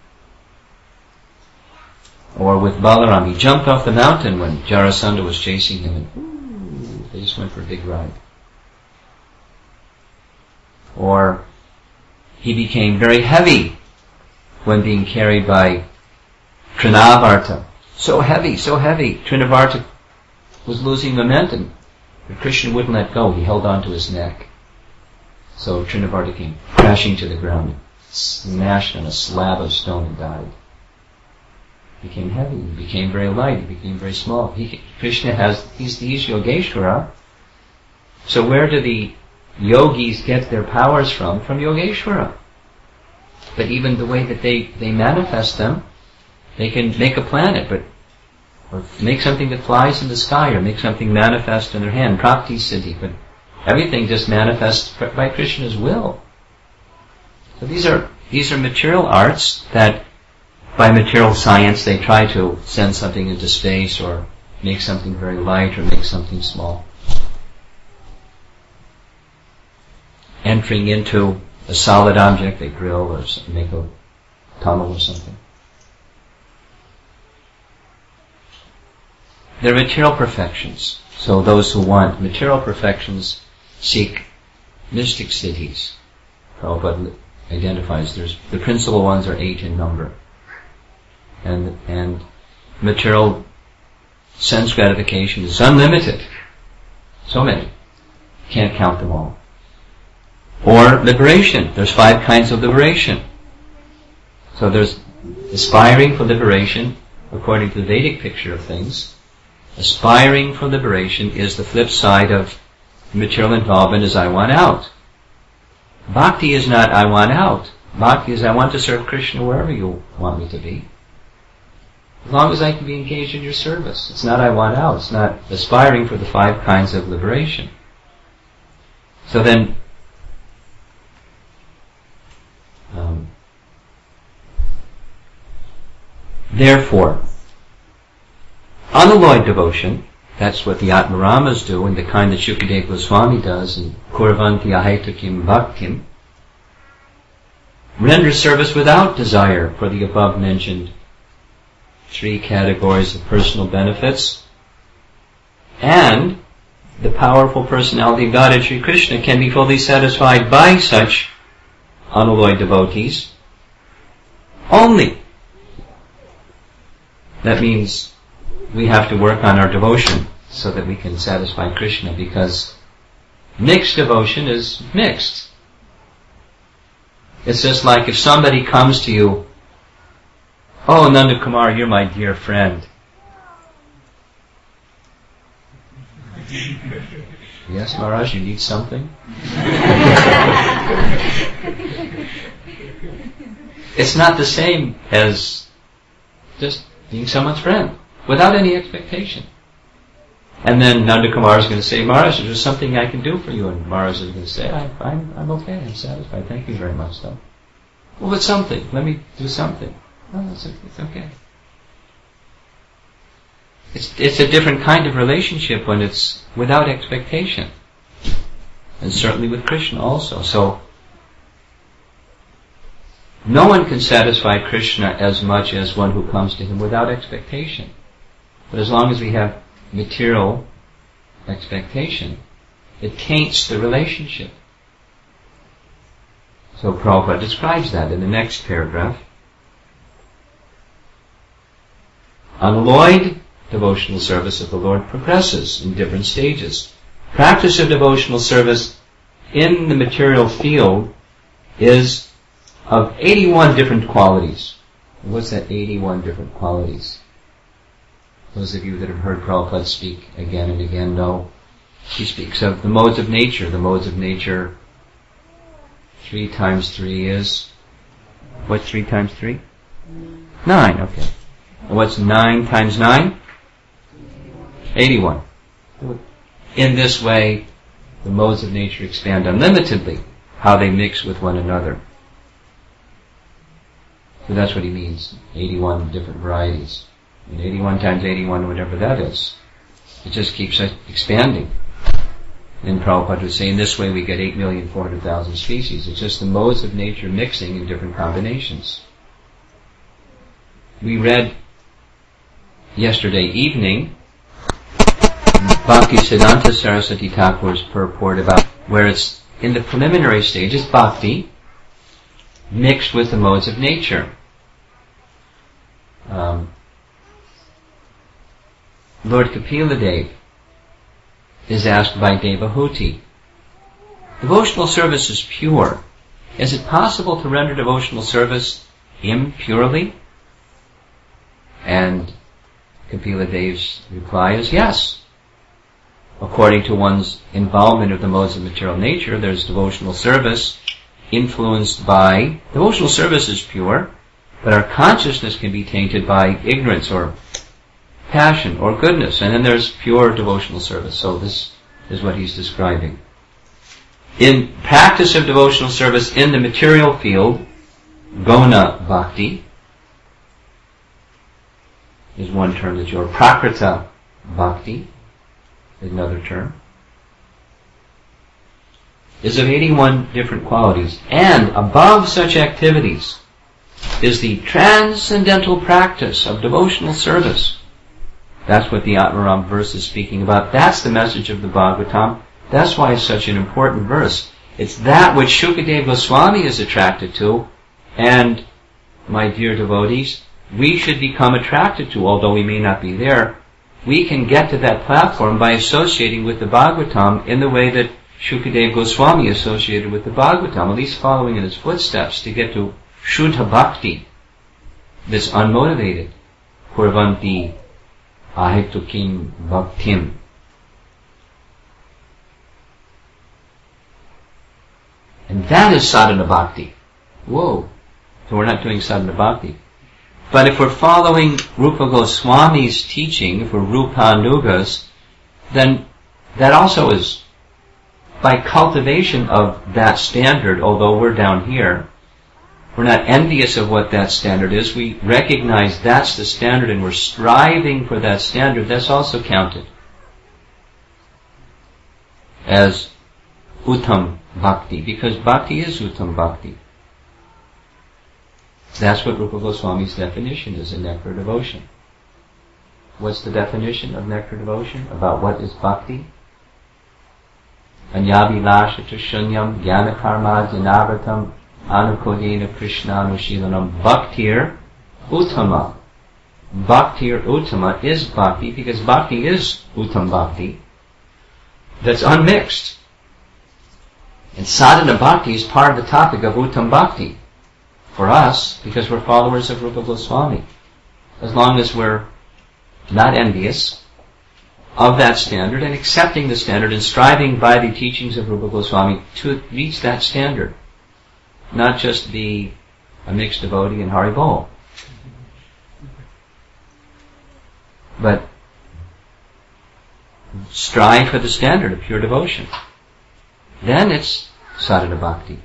Or with Balaram, he jumped off the mountain when Jarasandha was chasing him, and ooh, they just went for a big ride. Or he became very heavy when being carried by Trinavarta. So heavy, so heavy. Trinavarta was losing momentum, but Krishna wouldn't let go. He held on to his neck. So Trinavarta came crashing to the ground, smashed on a slab of stone and died. He became heavy, he became very light, he became very small. He, Krishna has, he's, he's Yogeshwara. So where do the yogis get their powers from? From Yogeshwara. But even the way that they, they manifest them, they can make a planet, but or make something that flies in the sky, or make something manifest in their hand, Prapti Siddhi, but everything just manifests by Krishna's will. So these are these are material arts that by material science they try to send something into space or make something very light or make something small. Entering into a solid object, they drill or make a tunnel or something. They're material perfections. So those who want material perfections seek mystic siddhis. Prabhupada identifies there's the principal ones are eight in number. And and material sense gratification is unlimited. So many. Can't count them all. Or liberation. There's five kinds of liberation. So there's aspiring for liberation, according to the Vedic picture of things. Aspiring for liberation is the flip side of material involvement is I want out. Bhakti is not I want out. Bhakti is I want to serve Krishna wherever you want me to be. As long as I can be engaged in your service. It's not I want out. It's not aspiring for the five kinds of liberation. So then, um, therefore, unalloyed devotion, that's what the Atmaramas do, and the kind that Shukadeva Goswami does in Kurvanti Ahaitu Bhaktim, renders service without desire for the above mentioned three categories of personal benefits, and the powerful personality of Godhead Sri Krishna can be fully satisfied by such unalloyed devotees only. That means we have to work on our devotion so that we can satisfy Krishna, because mixed devotion is mixed. It's just like if somebody comes to you, "Oh, Nanda Kumar, you're my dear friend." "Yes, Maharaj, you need something?" It's not the same as just being someone's friend, without any expectation. And then Nanda Kumar is going to say, "Maharaj, is there something I can do for you?" And Maharaj is going to say, I, I'm, I'm okay, I'm satisfied, thank you very much, though. "Well, but something, let me do something." "No, it's, it's okay." It's, it's a different kind of relationship when it's without expectation. And certainly with Krishna also. So, no one can satisfy Krishna as much as one who comes to him without expectation. But as long as we have material expectation, it taints the relationship. So Prabhupada describes that in the next paragraph. Unalloyed devotional service of the Lord progresses in different stages. Practice of devotional service in the material field is of eighty-one different qualities. What's that eighty-one different qualities? Those of you that have heard Prabhupada speak again and again know he speaks of the modes of nature. The modes of nature, three times three is, what's three times three? Nine, okay. And what's nine times nine? eighty-one. In this way, the modes of nature expand unlimitedly, how they mix with one another. So that's what he means, eighty-one different varieties. And eighty-one times eighty-one, whatever that is, it just keeps expanding. And Prabhupada was saying, this way we get eight million four hundred thousand species. It's just the modes of nature mixing in different combinations. We read yesterday evening Bhaktisiddhanta Saraswati Thakur's purport about where it's in the preliminary stage, it's bhakti mixed with the modes of nature. Um, Lord Kapila Dev is asked by Devahuti, devotional service is pure. Is it possible to render devotional service impurely? And Kapila Dev's reply is yes. According to one's involvement of the modes of material nature, there's devotional service influenced by, devotional service is pure, but our consciousness can be tainted by ignorance or passion or goodness, and then there's pure devotional service. So this is what he's describing. In practice of devotional service in the material field, Gona Bhakti is one term that's your Prakrita Bhakti is another term, is of eighty-one different qualities. And above such activities is the transcendental practice of devotional service. That's what the Atmaram verse is speaking about. That's the message of the Bhagavatam. That's why it's such an important verse. It's that which Shukadeva Goswami is attracted to, and, my dear devotees, we should become attracted to, although we may not be there. We can get to that platform by associating with the Bhagavatam in the way that Shukadeva Goswami associated with the Bhagavatam, at least following in his footsteps to get to Shuddha Bhakti, this unmotivated, Kurvanti Ahitukim Bhaktim. And that is sadhana bhakti. Whoa. So we're not doing sadhana bhakti. But if we're following Rupa Goswami's teaching, if we're Rupanugas, then that also is by cultivation of that standard, although we're down here. We're not envious of what that standard is. We recognize that's the standard and we're striving for that standard. That's also counted as Uttam Bhakti, because Bhakti is Uttam Bhakti. That's what Rupa Goswami's definition is in Nectar Devotion. What's the definition of Nectar Devotion? About what is Bhakti? Anyavilasha shunyam jnana karma janavratam Anukodena Krishnanushilanam Bhaktir Uttama. Bhaktir Uttama is bhakti because bhakti is Uttam Bhakti that's unmixed. And sadhana bhakti is part of the topic of Uttam Bhakti for us because we're followers of Rupa Goswami. As long as we're not envious of that standard and accepting the standard and striving by the teachings of Rupa Goswami to reach that standard. Not just be a mixed devotee in Hari Bol. But strive for the standard of pure devotion. Then it's sadhana bhakti.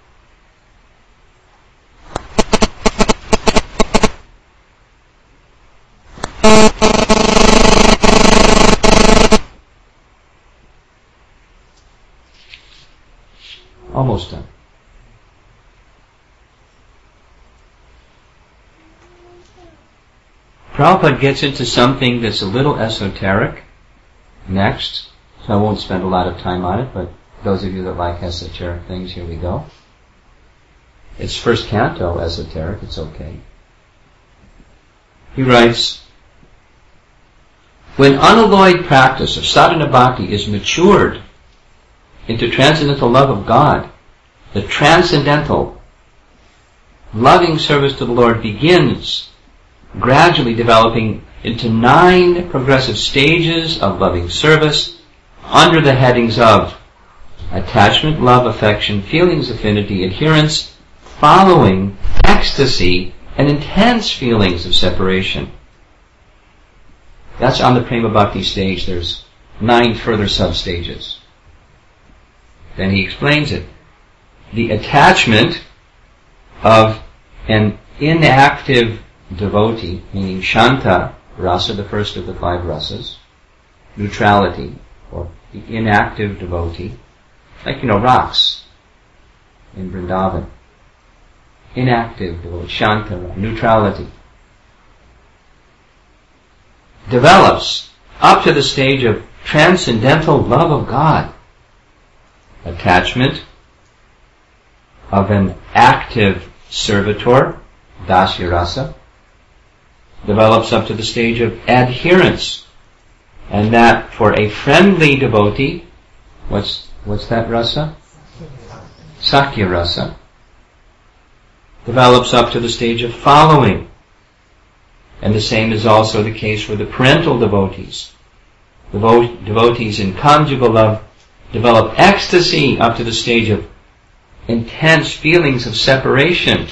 Almost done. Prabhupada gets into something that's a little esoteric next, so I won't spend a lot of time on it, but those of you that like esoteric things, here we go. It's first canto esoteric, it's okay. He writes, when unalloyed practice of sadhana bhakti is matured into transcendental love of God, the transcendental loving service to the Lord begins gradually developing into nine progressive stages of loving service under the headings of attachment, love, affection, feelings, affinity, adherence, following, ecstasy, and intense feelings of separation. That's on the Prema Bhakti stage. There's nine further sub-stages. Then he explains it. The attachment of an inactive devotee, meaning Shanta rasa, the first of the five rasas, neutrality, or the inactive devotee, like, you know, rocks in Vrindavan. Inactive devotee, Shanta, neutrality, develops up to the stage of transcendental love of God. Attachment of an active servitor, dasya rasa, develops up to the stage of adherence. And that for a friendly devotee, what's what's that rasa? Sakya rasa. Develops up to the stage of following. And the same is also the case for the parental devotees. Devo- devotees in conjugal love develop ecstasy up to the stage of intense feelings of separation.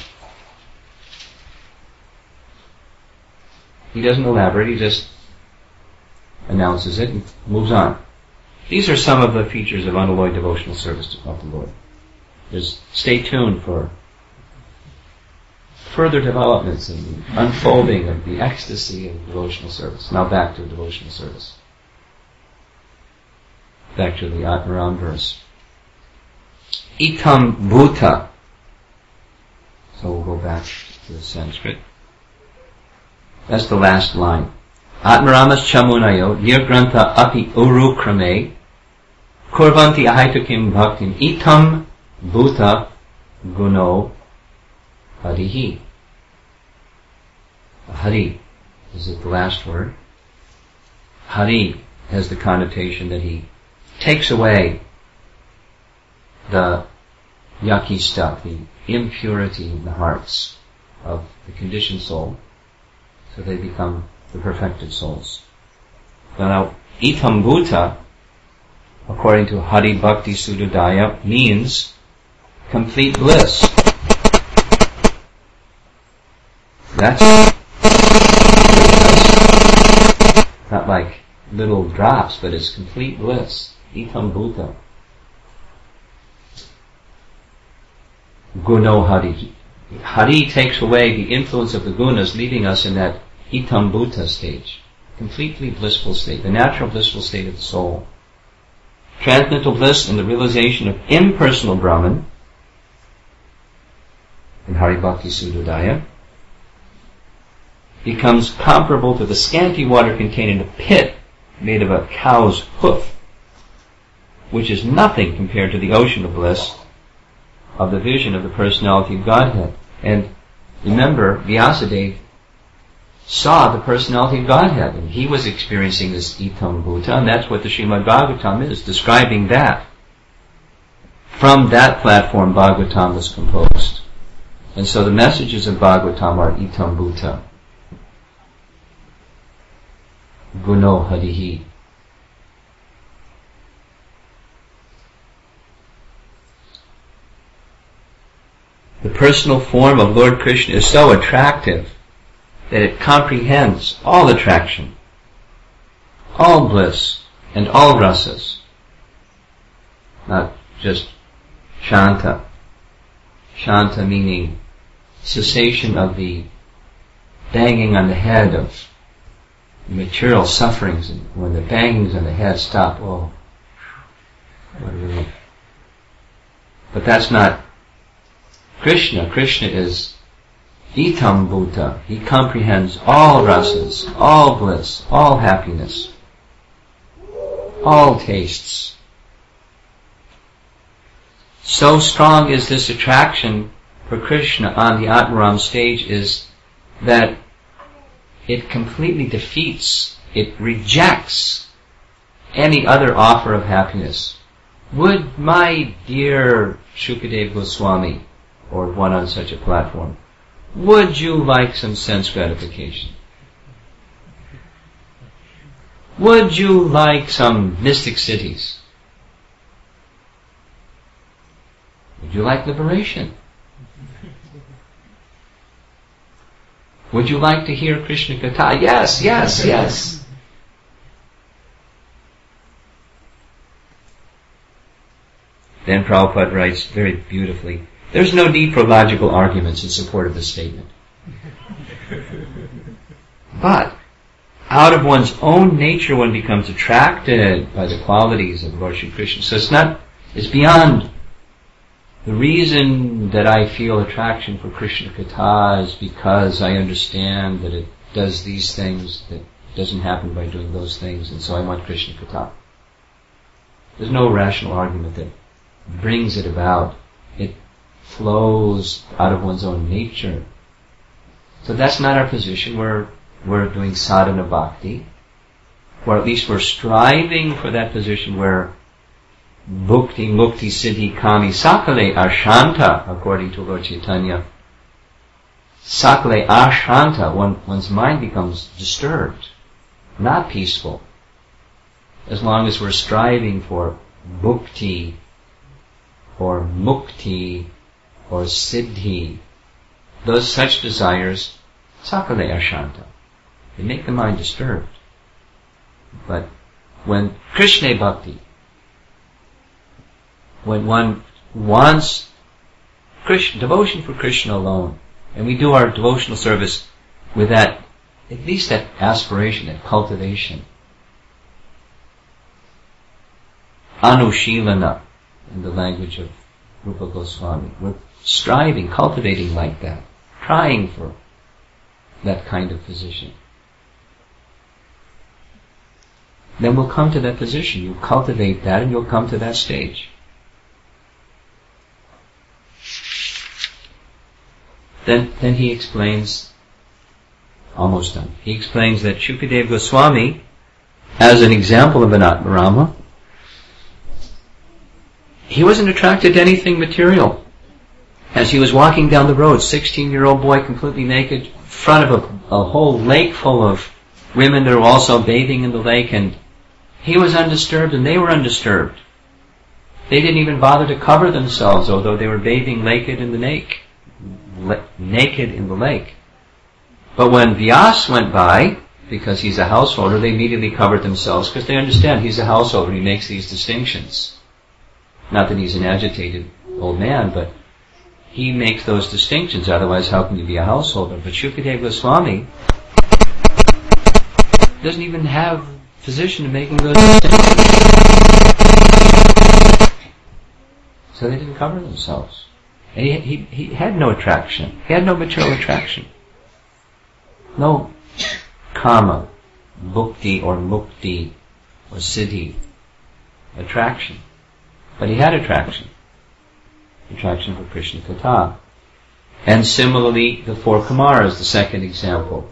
He doesn't elaborate, he just announces it and moves on. These are some of the features of unalloyed devotional service of the Lord. Just stay tuned for further developments in the unfolding of the ecstasy of devotional service. Now back to devotional service. Back to the Atmaram verse. Itam bhuta. So we'll go back to the Sanskrit. That's the last line. Atmaramas chamunayo nirgrantha api urukrame kurvanti ahaitukim bhaktim itam bhuta guno harihi. Hari, is it the last word? Hari has the connotation that he takes away the yucky stuff, the impurity in the hearts of the conditioned soul, so they become the perfected souls. Now, itam bhuta, according to Hari Bhakti Sudodaya, means complete bliss. That's not like little drops, but it's complete bliss. Itam bhuta. Guno hari. Hari takes away the influence of the gunas, leaving us in that itam bhuta stage. Completely blissful state. The natural blissful state of the soul. Transcendental bliss and the realization of impersonal Brahman in Hari Bhakti Sudodaya becomes comparable to the scanty water contained in a pit made of a cow's hoof, which is nothing compared to the ocean of bliss of the vision of the personality of Godhead. And remember, Vyasadeva saw the personality of Godhead, and he was experiencing this Itam Bhuta, and that's what the Srimad Bhagavatam is, describing that. From that platform, Bhagavatam was composed. And so the messages of Bhagavatam are Itam Bhuta. Guno Harihi. The personal form of Lord Krishna is so attractive that it comprehends all attraction, all bliss, and all rasas. Not just Shanta. Shanta meaning cessation of the banging on the head of material sufferings. And when the bangings on the head stop, oh, what a relief. But that's not Krishna. Krishna is Itam Bhuta. He comprehends all rasas, all bliss, all happiness, all tastes. So strong is this attraction for Krishna on the Atmaram stage is that it completely defeats, it rejects any other offer of happiness. Would my dear Shukadeva Goswami, or one on such a platform, would you like some sense gratification? Would you like some mystic cities? Would you like liberation? Would you like to hear Krishna Katha? Yes, yes, yes. Then Prabhupada writes very beautifully, there's no need for logical arguments in support of this statement. But out of one's own nature one becomes attracted by the qualities of Lord Shri Krishna. So it's not, it's beyond the reason that I feel attraction for Krishna Katha is because I understand that it does these things, that doesn't happen by doing those things, and so I want Krishna Katha. There's no rational argument that brings it about. It flows out of one's own nature. So that's not our position. We're, we're doing sadhana bhakti, or at least we're striving for that position where bhukti, mukti, siddhi, kami, sakale ashanta, according to Lord Chaitanya. Sakale ashanta, one, one's mind becomes disturbed, not peaceful. As long as we're striving for bhukti, or mukti, or siddhi, those such desires, sakale ashanta, they make the mind disturbed. But when Krishna bhakti, when one wants Krishna, devotion for Krishna alone, and we do our devotional service with that, at least that aspiration, that cultivation, anushilana, in the language of Rupa Goswami, we're striving, cultivating like that, trying for that kind of position. Then we'll come to that position. You cultivate that and you'll come to that stage. Then, then he explains, almost done, he explains that Shukadeva Goswami, as an example of an Atmarama, he wasn't attracted to anything material. As he was walking down the road, sixteen-year-old boy completely naked, in front of a, a whole lake full of women that were also bathing in the lake, and he was undisturbed and they were undisturbed. They didn't even bother to cover themselves, although they were bathing naked in the lake. Le- naked in the lake. But when Vyas went by, because he's a householder, they immediately covered themselves, because they understand he's a householder, he makes these distinctions. Not that he's an agitated old man, but he makes those distinctions, otherwise how can you be a householder? But Shukadeva Goswami doesn't even have position in making those distinctions. So they didn't cover themselves. And he, he, he had no attraction. He had no material attraction. No kama, bhukti or mukti or siddhi attraction. But he had attraction. attraction for Krishna Katha. And similarly, the four Kumaras, the second example,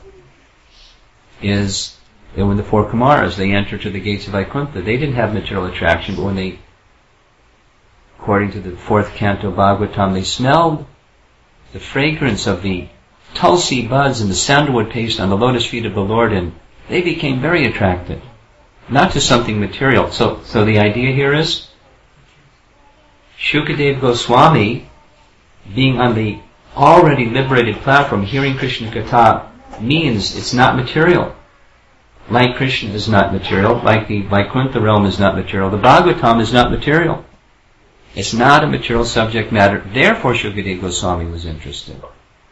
is that when the four Kumaras, they enter to the gates of Vaikuntha, they didn't have material attraction, but when they, according to the fourth canto Bhagavatam, they smelled the fragrance of the tulsi buds and the sandalwood paste on the lotus feet of the Lord, and they became very attracted, not to something material. So, so the idea here is, Shukadeva Goswami, being on the already liberated platform, hearing Krishna Katha, means it's not material. Like Krishna is not material, like the Vaikuntha realm is not material, the Bhagavatam is not material. It's not a material subject matter. Therefore, Shukadeva Goswami was interested.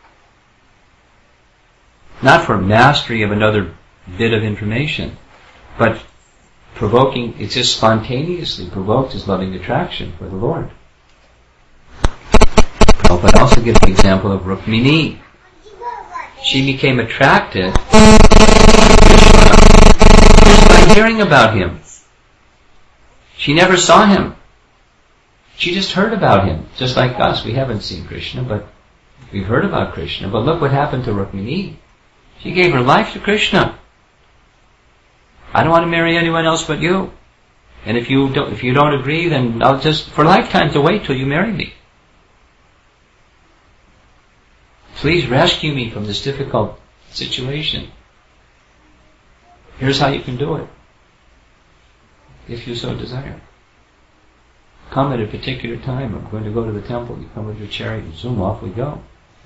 Not for mastery of another bit of information, but provoking, it just spontaneously provoked his loving attraction for the Lord. Prabhupada also gives the example of Rukmini. She became attracted to Krishna just by hearing about him. She never saw him. She just heard about him. Just like us, we haven't seen Krishna, but we've heard about Krishna. But look what happened to Rukmini. She gave her life to Krishna. I don't want to marry anyone else but you. And if you don't, if you don't agree, then I'll just, for lifetimes, to wait till you marry me. Please rescue me from this difficult situation. Here's how you can do it, if you so desire. Come at a particular time. I'm going to go to the temple. You come with your chariot and zoom, off we go.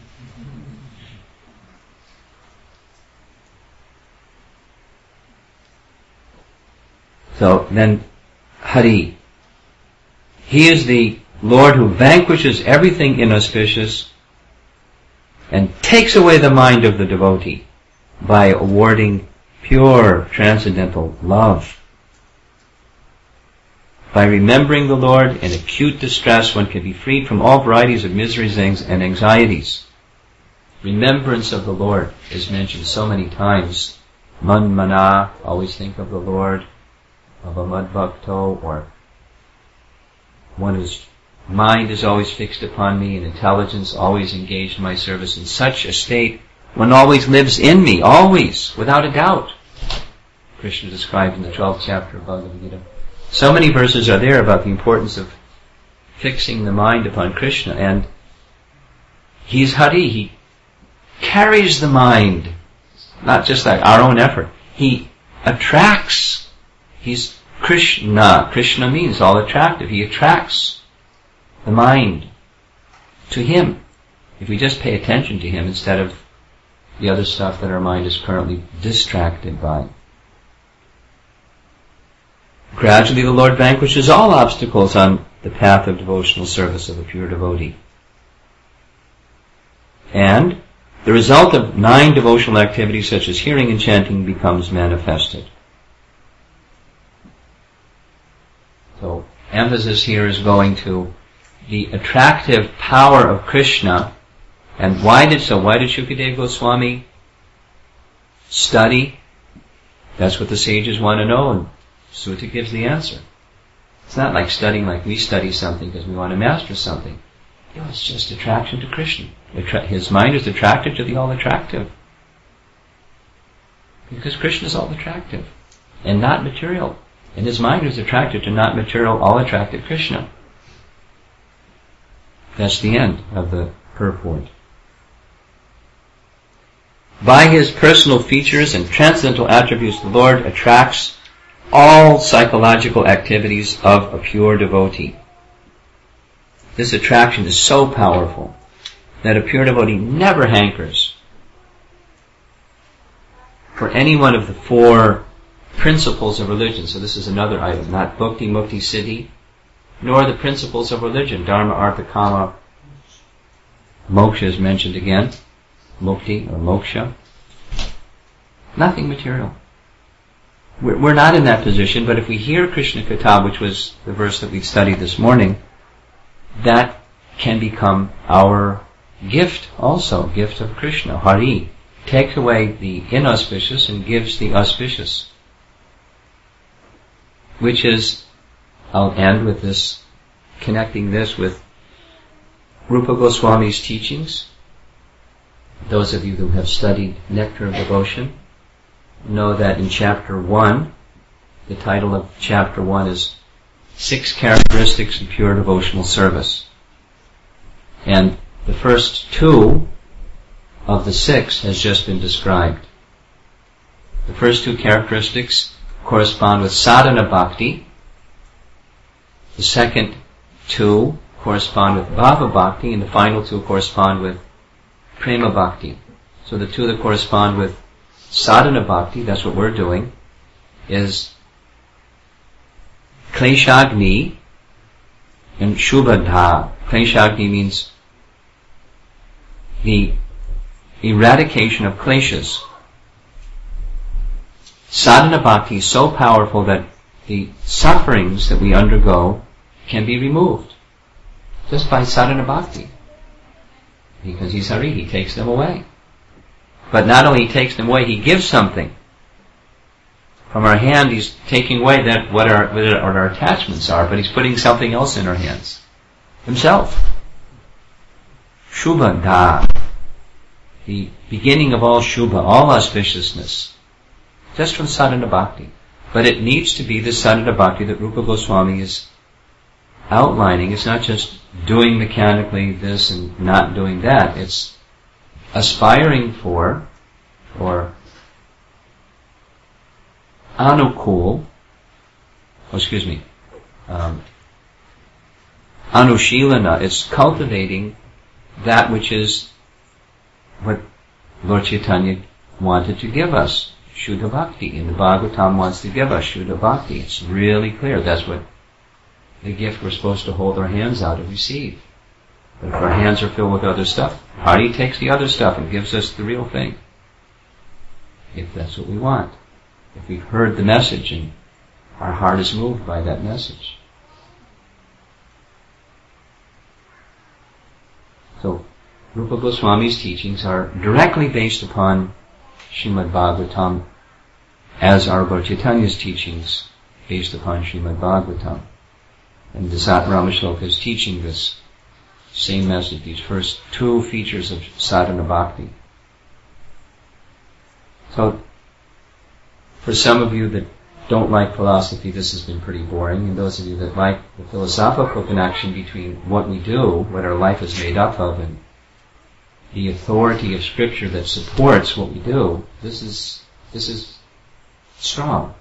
So then, Hari. He is the Lord who vanquishes everything inauspicious and takes away the mind of the devotee by awarding pure transcendental love. By remembering the Lord in acute distress, one can be freed from all varieties of miseries and anxieties. Remembrance of the Lord is mentioned so many times. Man mana, always think of the Lord, of a madbhakto, or one whose mind is always fixed upon me and intelligence always engaged in my service. In such a state, one always lives in me, always, without a doubt. Krishna described in the twelfth chapter of Bhagavad Gita. So many verses are there about the importance of fixing the mind upon Krishna, and He's Hari. He carries the mind, not just like our own effort. He attracts. He's Krishna. Krishna means all attractive. He attracts the mind to Him. If we just pay attention to Him instead of the other stuff that our mind is currently distracted by. Gradually the Lord vanquishes all obstacles on the path of devotional service of a pure devotee. And the result of nine devotional activities such as hearing and chanting becomes manifested. So emphasis here is going to the attractive power of Krishna. And why did so? Why did Shukadeva Goswami study? That's what the sages want to know, and Sutta gives the answer. It's not like studying like we study something because we want to master something. You know, it's just attraction to Krishna. His mind is attracted to the all-attractive. Because Krishna is all-attractive and not material. And his mind is attracted to not material, all-attractive Krishna. That's the end of the purport. By his personal features and transcendental attributes, the Lord attracts all psychological activities of a pure devotee. This attraction is so powerful that a pure devotee never hankers for any one of the four principles of religion. So this is another item, not bhakti, mukti, siddhi, nor the principles of religion, dharma, artha, kama. Moksha is mentioned again, mukti or moksha. Nothing material. We're, we're not in that position, but if we hear Krishna Katha, which was the verse that we studied this morning, that can become our gift also, gift of Krishna, Hari. Takes away the inauspicious and gives the auspicious. Which is, I'll end with this, connecting this with Rupa Goswami's teachings, those of you who have studied Nectar of Devotion know that in chapter one, the title of chapter one is Six Characteristics of Pure Devotional Service. And the first two of the six has just been described. The first two characteristics correspond with sadhana bhakti. The second two correspond with bhava bhakti, and the final two correspond with prema bhakti. So the two that correspond with sadhana bhakti, that's what we're doing, is kleshagni and shubhadha. Kleshagni means the eradication of kleshas. Sadhana bhakti is so powerful that the sufferings that we undergo can be removed just by sadhana bhakti. Because he's Hari, he takes them away. But not only he takes them away, he gives something. From our hand, he's taking away that what our, what our attachments are, but he's putting something else in our hands. Himself. Shubha da. The beginning of all shubha, all auspiciousness. Just from sadhana bhakti. But it needs to be the sadhana bhakti that Rupa Goswami is outlining. It's not just doing mechanically this and not doing that. It's aspiring for, or anukul, oh, excuse me, um, anushilana. It's cultivating that which is what Lord Chaitanya wanted to give us. Shuddha Bhakti. And the Bhagavatam wants to give us Shuddha Bhakti. It's really clear. That's what the gift we're supposed to hold our hands out and receive. But if our hands are filled with other stuff, Hari takes the other stuff and gives us the real thing. If that's what we want. If we've heard the message and our heart is moved by that message. So, Rupa Goswami's teachings are directly based upon Srimad Bhagavatam, as are Lord Chaitanya's teachings based upon Srimad Bhagavatam. And the Satarama Shloka is teaching this same message, these first two features of sadhana bhakti. So, for some of you that don't like philosophy, this has been pretty boring, and those of you that like the philosophical connection between what we do, what our life is made up of, and the authority of Scripture that supports what we do, this is this is strong.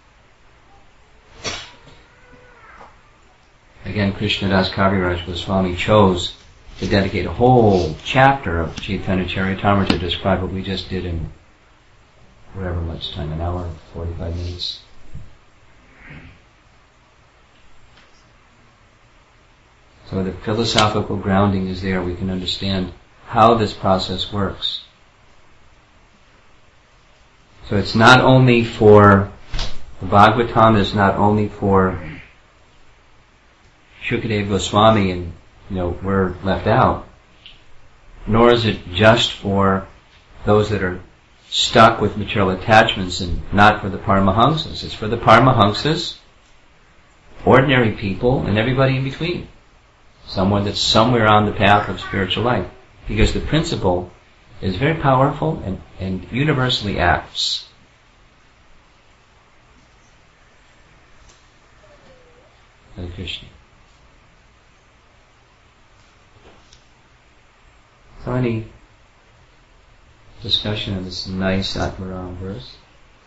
Again, Krishnadas Kaviraj Goswami chose to dedicate a whole chapter of Chaitanya Charitamrita to describe what we just did in whatever much time, an hour, forty-five minutes. So the philosophical grounding is there. We can understand how this process works. So it's not only for, the Bhagavatam is not only for Shukadeva Goswami and, you know, we're left out, nor is it just for those that are stuck with material attachments and not for the Paramahamsas. It's for the Paramahamsas, ordinary people, and everybody in between. Someone that's somewhere on the path of spiritual life. Because the principle is very powerful and, and universally acts. Hare Krishna. So any discussion of this nice Atmaram verse?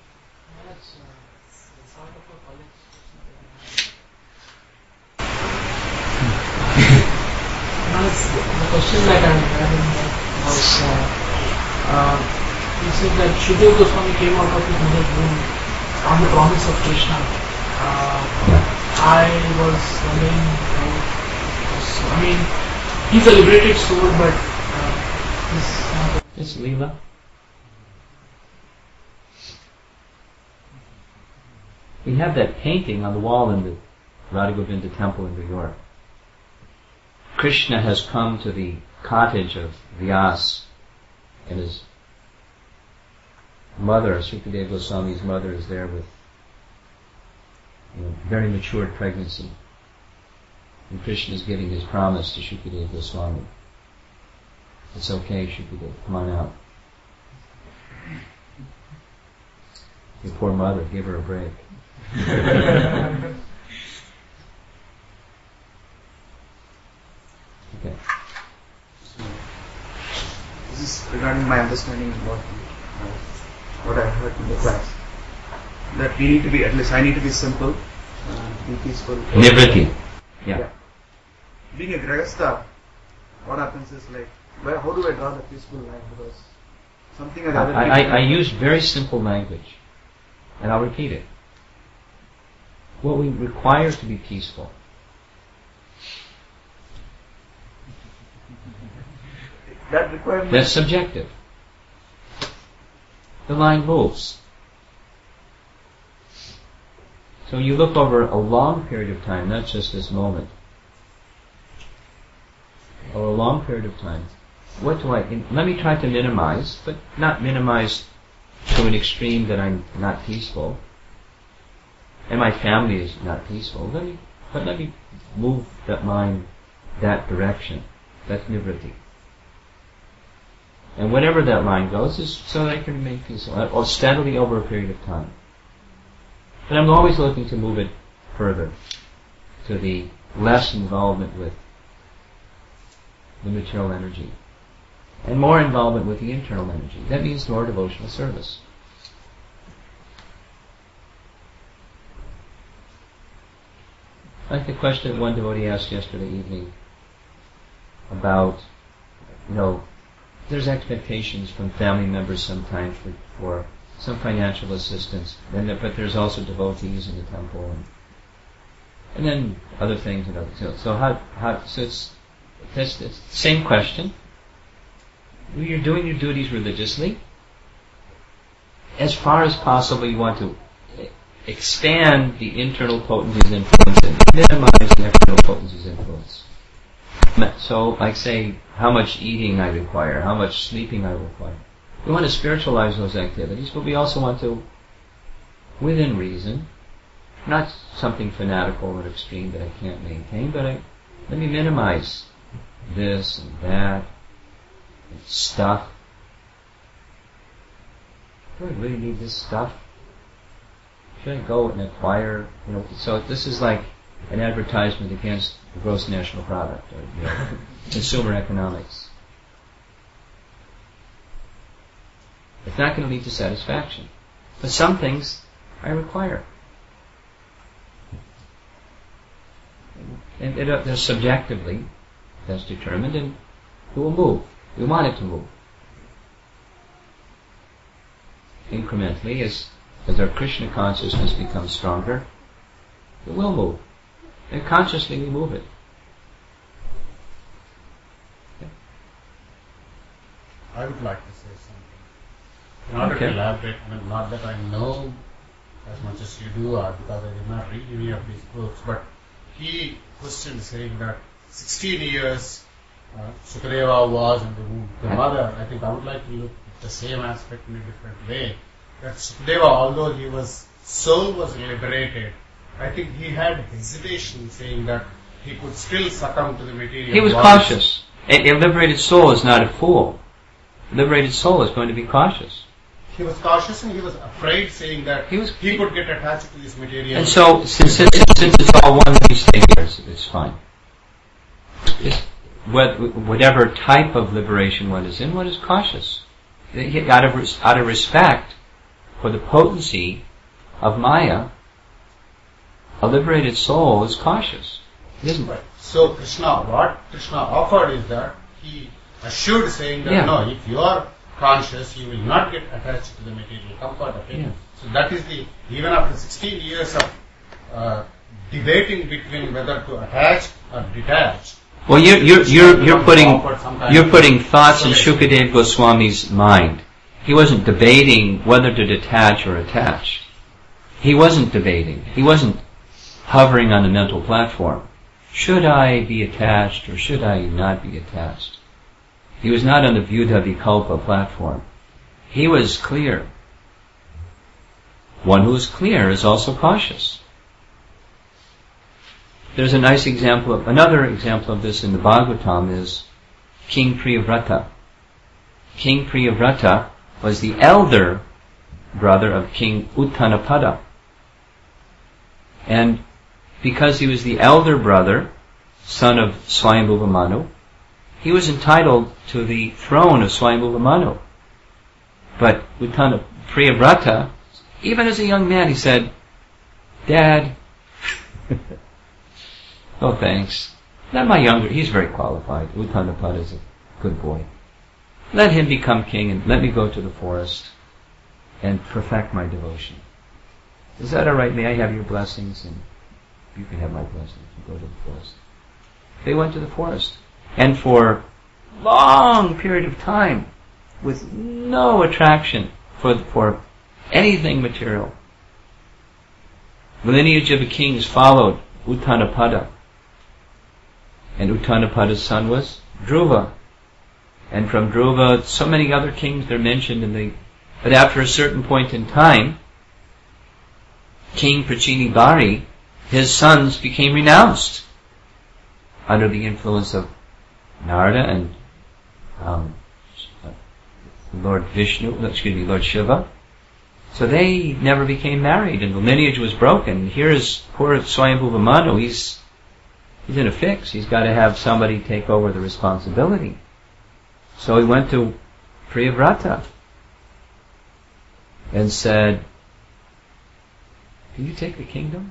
The question that I'm having was, uh, uh, you said that Shukadeva Goswami came out of his mother's womb on the promise of Krishna. Uh, I was wondering, uh, I mean, he's a liberated soul, but uh, he's not. It's Leela. We have that painting on the wall in the Radha Govinda temple in New York. Krishna has come to the cottage of Vyas, and his mother, Sukadeva Goswami's mother, is there with, you know, very matured pregnancy. And Krishna is giving his promise to Shukadeva Goswami. It's okay, Shukadeva, come on out. Your poor mother, give her a break. Okay. So, this is regarding my understanding of what, uh, what I heard in the class. That we need to be, at least I need to be simple, uh, be peaceful. Nivritti. Yeah. yeah. Being a Grihastha, what happens is like, where, how do I draw the peaceful line? Because something or the other. I, I, I use very simple language, and I'll repeat it. What we require to be peaceful. That requirement. That's subjective. The line moves. So you look over a long period of time, not just this moment, or a long period of time. What do I, in, let me try to minimize, but not minimize to an extreme that I'm not peaceful, and my family is not peaceful. Let me, but let me move that mind that direction. That's nivritti. And whatever that line goes is so that I can remain peaceful, or steadily over a period of time. But I'm always looking to move it further, to the less involvement with the material energy, and more involvement with the internal energy. That means more devotional service. Like the question that one devotee asked yesterday evening about, you know, there's expectations from family members sometimes for, for some financial assistance, and there, but there's also devotees in the temple, and, and then other things. You know, so, so how, how? So it's that's it's the same question. You're doing your duties religiously. As far as possible, you want to expand the internal potency's influence and minimize the external potency's influence. So, like say, how much eating I require, how much sleeping I require. We want to spiritualize those activities, but we also want to, within reason, not something fanatical or extreme that I can't maintain, but I, let me minimize this and that, and stuff. Do I really need this stuff? Should I go and acquire, you know, so this is like an advertisement against the gross national product, or, you know, consumer economics. It's not going to lead to satisfaction. But some things I require. And it, uh, they're subjectively, that's determined, and it will move. We want it to move. Incrementally, as, as our Krishna consciousness becomes stronger, it will move. And consciously we move it. Okay. I would like to say something. In order Okay. to elaborate, I mean, not that I know as much as you do, or because I did not read any of these books, but he questioned saying that sixteen years uh, Sukadeva was in the womb. The mother, I think I would like to look at the same aspect in a different way. That Sukadeva, although he was, soul was liberated, I think he had hesitation saying that he could still succumb to the material. He was body. cautious. A, a liberated soul is not a fool. A liberated soul is going to be cautious. He was cautious and he was afraid, saying that He was- he could get attached to this material. And so, since it's, since it's all one, let me stay here. It's, it's fine. It's, what, whatever type of liberation one is in, one is cautious. Out of, res- out of respect for the potency of Maya, a liberated soul is cautious. It isn't. Right. So Krishna, what Krishna offered is that he assured, saying that Yeah. no, if you are conscious, you will not get attached to the material comfort of it. Yeah. So that is the, even after sixteen years of uh, debating between whether to attach or detach. Well, you're, you're, you're, you're putting, offered some kind you're of putting thoughts in solution. Shukadeva Goswami's mind. He wasn't debating whether to detach or attach. He wasn't debating. He wasn't hovering on the mental platform. Should I be attached or should I not be attached? He was not on the Vyuddha Vikalpa platform. He was clear. One who is clear is also cautious. there's a nice example of, another example of this in the Bhagavatam is King Priyavrata. King Priyavrata was the elder brother of King Uttanapada. And because he was the elder brother, son of Swayambhuva Manu, he was entitled to the throne of Swayambhuva Manu. But Uttana Priyavrata, even as a young man, he said, Dad, oh thanks. Not my younger, he's very qualified. Uttanapada is a good boy. Let him become king and let me go to the forest and perfect my devotion. Is that alright? May I have your blessings? And you can have my blessings. You go to the forest. They went to the forest. And for a long period of time, with no attraction for, for anything material, the lineage of the kings followed Uttanapada. And Uttanapada's son was Dhruva. And from Dhruva, so many other kings they're mentioned in the... But after a certain point in time, King Prachini Bari, his sons became renounced under the influence of Narada and um, Lord Vishnu, excuse me, Lord Shiva. So they never became married, and the lineage was broken. Here's poor Swayambhuva Manu, he's he's in a fix. He's got to have somebody take over the responsibility. So he went to Priyavrata and said, "Can you take the kingdom?"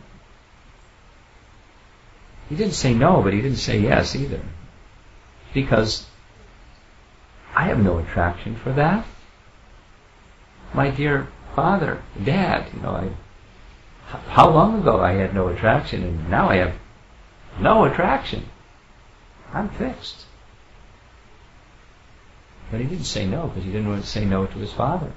He didn't say no, but he didn't say yes either. Because I have no attraction for that. My dear father, dad, you know, I, how long ago I had no attraction, and now I have no attraction. I'm fixed. But he didn't say no, because he didn't want to say no to his father.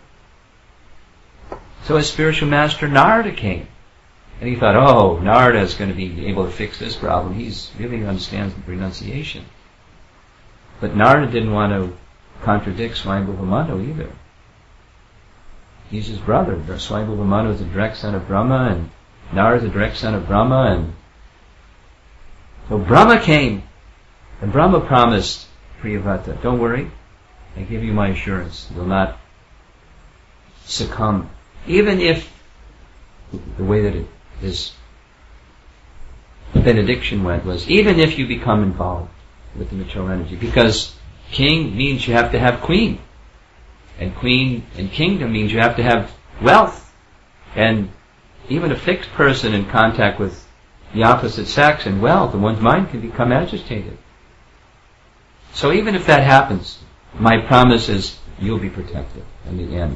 So his spiritual master Narada came. And he thought, oh, Narada is going to be able to fix this problem. He really understands the renunciation. But Narada didn't want to contradict Swayambhuva Manu either. He's his brother. Swayambhuva Manu is a direct son of Brahma, and Narada is a direct son of Brahma. And so Brahma came, and Brahma promised Priyavrata, don't worry, I give you my assurance, you'll not succumb. Even if the way that it, his benediction went was, even if you become involved with the material energy, because king means you have to have queen, and queen and kingdom means you have to have wealth, and even a fixed person in contact with the opposite sex and wealth, and one's mind can become agitated. So even if that happens, my promise is you'll be protected in the end.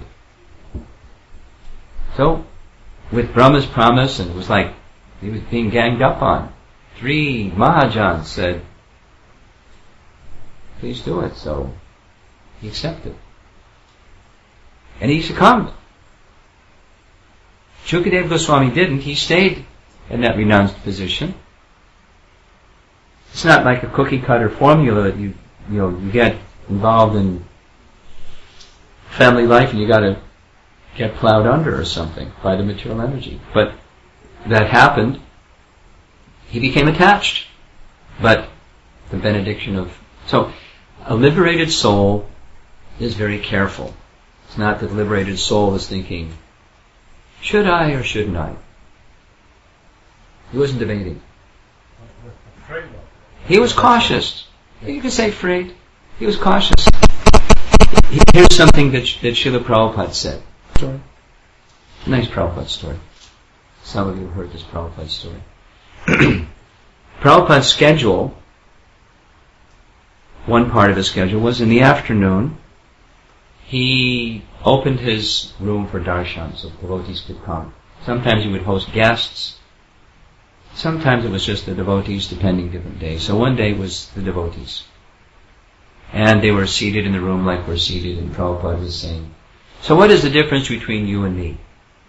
So, with Brahma's promise, and it was like he was being ganged up on, three Mahajans said, please do it. So he accepted. And he succumbed. Shukadeva Goswami didn't. He stayed in that renounced position. It's not like a cookie cutter formula that you, you know, you get involved in family life and you gotta get plowed under or something by the material energy. But that happened. He became attached. But the benediction of... So, a liberated soul is very careful. It's not that the liberated soul is thinking, should I or shouldn't I? He wasn't debating. He was cautious. You can say afraid. He was cautious. Here's something that, that Srila Prabhupada said. Story. Nice Prabhupada story. Some of you have heard this Prabhupada story. Prabhupada's schedule, one part of his schedule was in the afternoon, he opened his room for darshan, so devotees could come. Sometimes he would host guests. Sometimes it was just the devotees, depending different days. So one day was the devotees. And they were seated in the room like we're seated, and Prabhupada was saying, so what is the difference between you and me?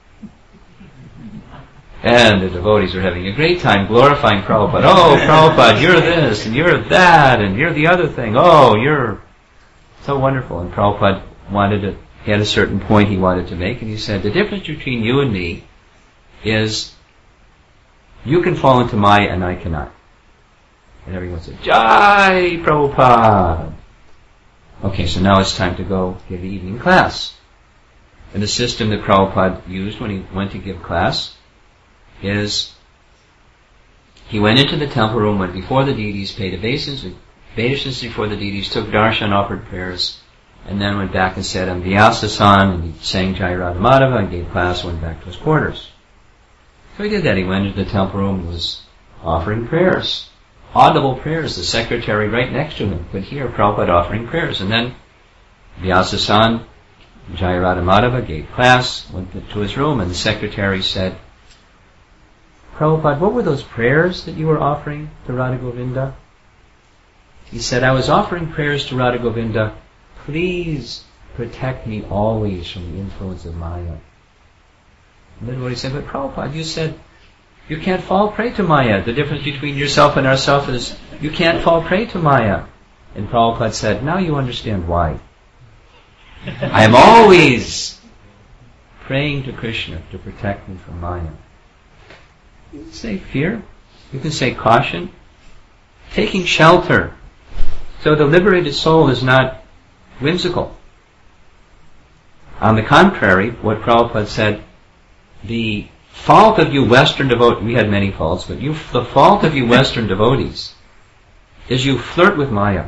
And the devotees were having a great time glorifying Prabhupada. Oh, Prabhupada, you're this, and you're that, and you're the other thing. Oh, you're so wonderful. And Prabhupada wanted to, he had a certain point he wanted to make, and he said, the difference between you and me is You can fall into Maya and I cannot. And everyone said, Jai Prabhupada. Okay, so now it's time to go give the evening class. And the system that Prabhupada used when he went to give class is he went into the temple room, went before the deities, paid obeisance, obeisance before the deities, took darshan, offered prayers, and then went back and said, I'm Vyasa-san, and he sang Jai Radha Madhava and gave class, went back to his quarters. So he did that. He went into the temple room and was offering prayers. Audible prayers. The secretary right next to him could hear Prabhupada offering prayers. And then Vyasa-san, Jai Radha Madhava, gave class, went to his room, and the secretary said, Prabhupada, what were those prayers that you were offering to Radha Govinda? He said, I was offering prayers to Radha Govinda, please protect me always from the influence of Maya. And then what he said, but Prabhupada, you said you can't fall prey to Maya. The difference between yourself and ourself is you can't fall prey to Maya. And Prabhupada said, now you understand why. I am always praying to Krishna to protect me from Maya. You can say fear. You can say caution. Taking shelter. So the liberated soul is not whimsical. On the contrary, what Prabhupada said, the fault of you Western devotees, we had many faults, but you, the fault of you Western devotees is you flirt with Maya.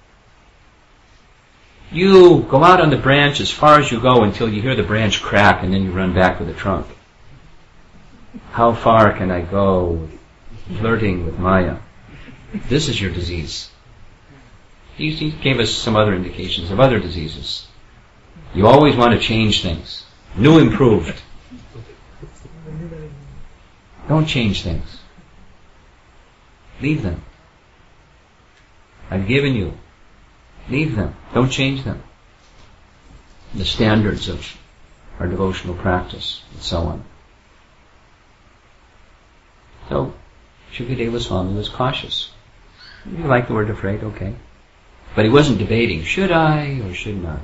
You go out on the branch as far as you go until you hear the branch crack and then you run back with the trunk. How far can I go flirting with Maya? This is your disease. He gave us some other indications of other diseases. You always want to change things. New improved. Don't change things. Leave them. I've given you. Leave them. Don't change them. The standards of our devotional practice and so on. So, Shukadeva Swami was cautious. You like the word afraid, okay. But he wasn't debating, should I or shouldn't I?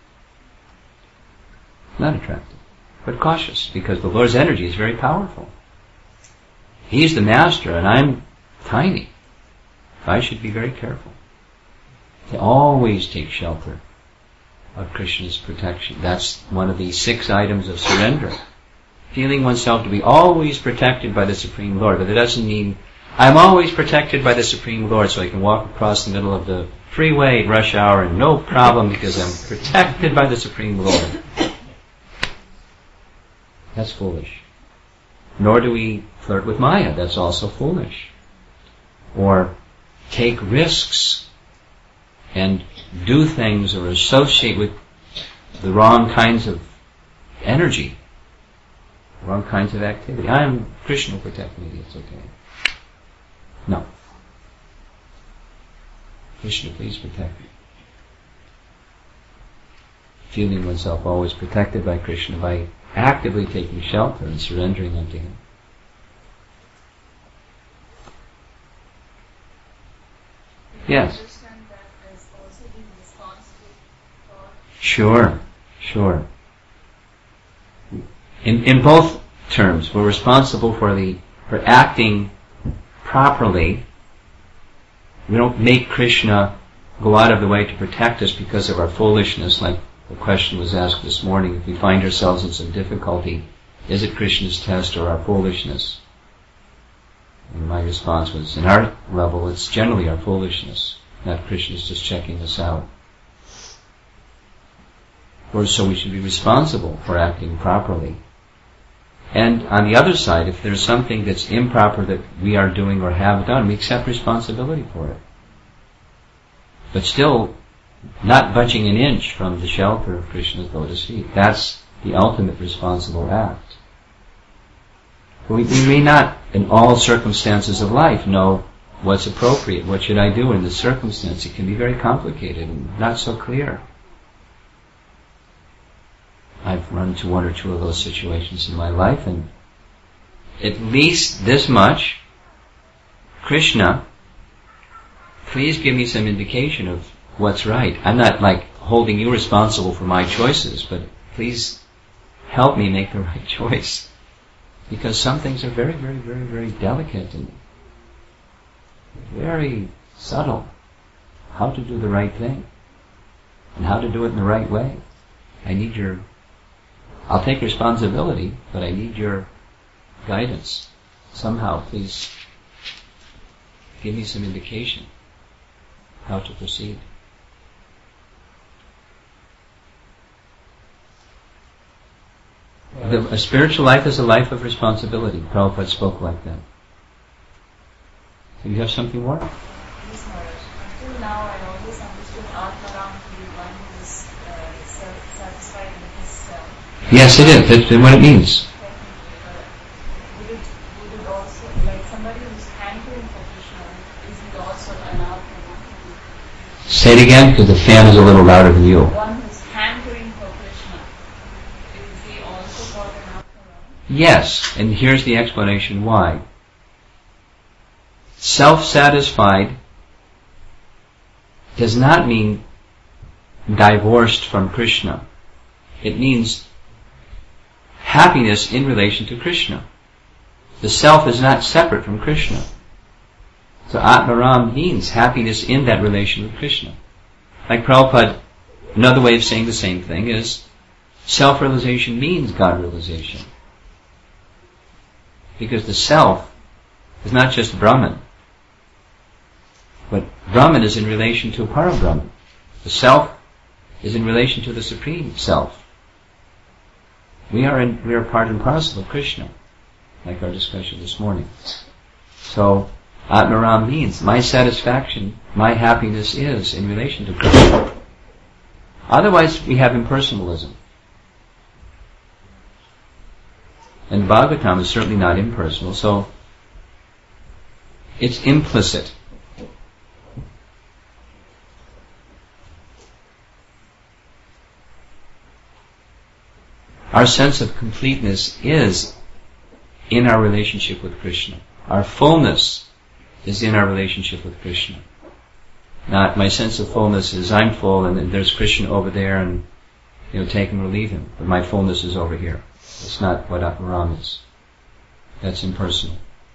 Not attractive, but cautious, because the Lord's energy is very powerful. He's the master and I'm tiny. I should be very careful. To always take shelter of Krishna's protection. That's one of the six items of surrender. Feeling oneself to be always protected by the Supreme Lord. But it doesn't mean I'm always protected by the Supreme Lord so I can walk across the middle of the freeway at rush hour and no problem because I'm protected by the Supreme Lord. That's foolish. Nor do we flirt with Maya. That's also foolish. Or take risks and do things or associate with the wrong kinds of energy, wrong kinds of activity. I am Krishna will protect me, it's okay. No. Krishna, please protect me. Feeling oneself always protected by Krishna by actively taking shelter and surrendering unto Him. Yes. Sure, sure. In in both terms, we're responsible for the for acting properly. We don't make Krishna go out of the way to protect us because of our foolishness, like the question was asked this morning. If we find ourselves in some difficulty, is it Krishna's test or our foolishness? And my response was, in our level, it's generally our foolishness, not Krishna's just checking us out. Or so we should be responsible for acting properly. And on the other side, if there's something that's improper that we are doing or have done, we accept responsibility for it. But still, not budging an inch from the shelter of Krishna's lotus feet. That's the ultimate responsible act. We, we may not, in all circumstances of life, know what's appropriate. What should I do in this circumstance? It can be very complicated and not so clear. I've run into one or two of those situations in my life, and at least this much, Krishna, please give me some indication of what's right. I'm not like holding you responsible for my choices, but please help me make the right choice. Because some things are very, very, very, very delicate and very subtle. How to do the right thing and how to do it in the right way. I need your, I'll take responsibility, but I need your guidance. Somehow, please give me some indication how to proceed. The, a spiritual life is a life of responsibility. Prabhupada spoke like that. Do you have something more? Yes, Maharaj. Until now, I always understood Atmaram to be one who is uh, self-satisfied with his self. Yes, it is. That's what it means. Would it, would it also, like somebody who's hankering for Krishna, is it also an Atmaram? Say it again, because the fan is a little louder than you. One who's hankering for Krishna, is he also called an Atmaram? Yes, and here's the explanation why. Self-satisfied does not mean divorced from Krishna. It means happiness in relation to Krishna. The self is not separate from Krishna. So Atmaram means happiness in that relation with Krishna. Like Prabhupada, another way of saying the same thing is self-realization means God realization. Because the self is not just Brahman. But Brahman is in relation to Parabrahman. The self is in relation to the Supreme Self. We are in, we are part and parcel of Krishna, like our discussion this morning. So, Atmaram means my satisfaction, my happiness is in relation to Krishna. Otherwise, we have impersonalism. And Bhagavatam is certainly not impersonal, so it's implicit. Our sense of completeness is in our relationship with Krishna. Our fullness is in our relationship with Krishna. Not my sense of fullness is I'm full and then there's Krishna over there and, you know, take him or leave him. But my fullness is over here. It's not what Atmaram is. That's impersonal.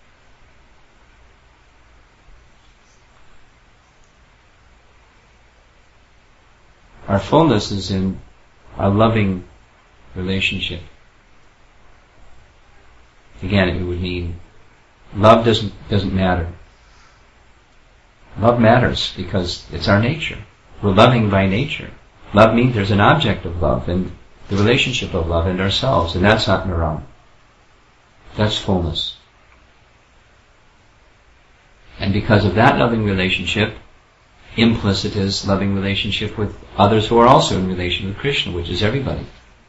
Our fullness is in our loving relationship. Again, it would mean love doesn't doesn't matter. Love matters because it's our nature. We're loving by nature. Love means there's an object of love and the relationship of love and ourselves, and that's Atmaram. That's fullness. And because of that loving relationship, implicit is loving relationship with others who are also in relation with Krishna, which is everybody.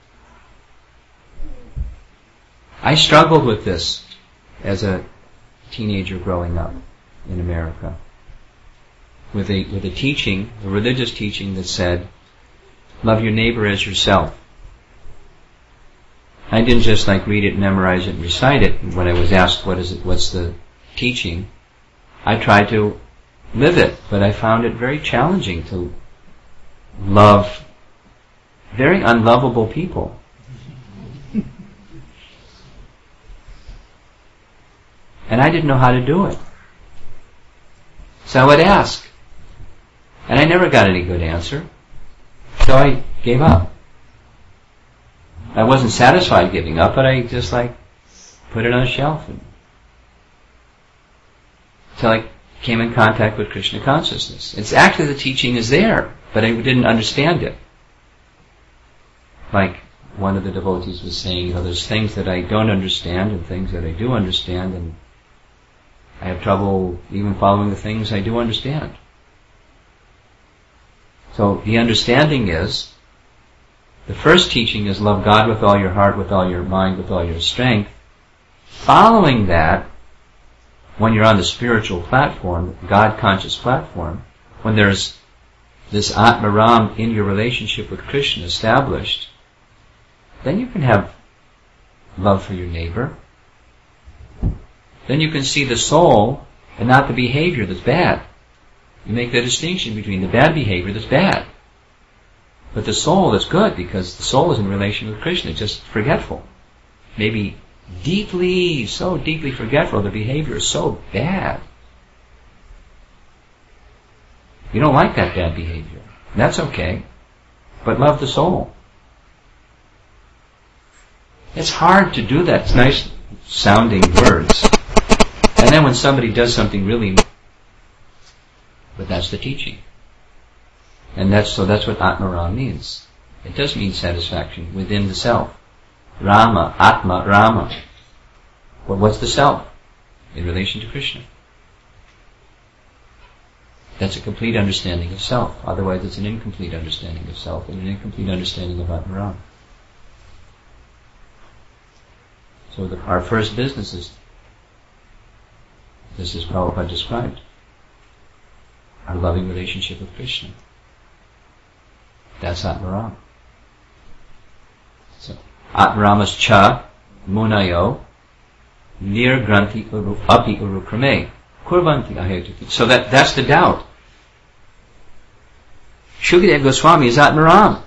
I struggled with this as a teenager growing up in America with a with a teaching, a religious teaching that said, love your neighbor as yourself. I didn't just like read it, memorize it, and recite it. When I was asked what is it, what's the teaching, I tried to live it, but I found it very challenging to love very unlovable people. And I didn't know how to do it. So I would ask. And I never got any good answer. So I gave up. I wasn't satisfied giving up, but I just like put it on a shelf. And until I came in contact with Krishna consciousness. It's actually the teaching is there, but I didn't understand it. Like one of the devotees was saying, you know, there's things that I don't understand and things that I do understand, and I have trouble even following the things I do understand. So the understanding is, the first teaching is love God with all your heart, with all your mind, with all your strength. Following that, when you're on the spiritual platform, God-conscious platform, when there's this Atmaram in your relationship with Krishna established, then you can have love for your neighbor. Then you can see the soul and not the behavior that's bad. You make the distinction between the bad behavior that's bad, but the soul is good because the soul is in relation with Krishna, it's just forgetful. Maybe deeply, so deeply forgetful. The behavior is so bad. You don't like that bad behavior. That's okay. But love the soul. It's hard to do that. It's nice sounding words. And then when somebody does something really, but that's the teaching. And that's, so that's what Atmaram means. It does mean satisfaction within the self. Rama, Atma, Rama. Well, what's the self? In relation to Krishna. That's a complete understanding of self. Otherwise it's an incomplete understanding of self and an incomplete understanding of Atmaram. So the, our first business is, this is Prabhupada described, our loving relationship with Krishna. That's Atmaram. So, Atmaramas cha munayo nir granti uru, api urukrame kurvanti ahetuti. So that, that's the doubt. Shukadeva Goswami is Atmaram.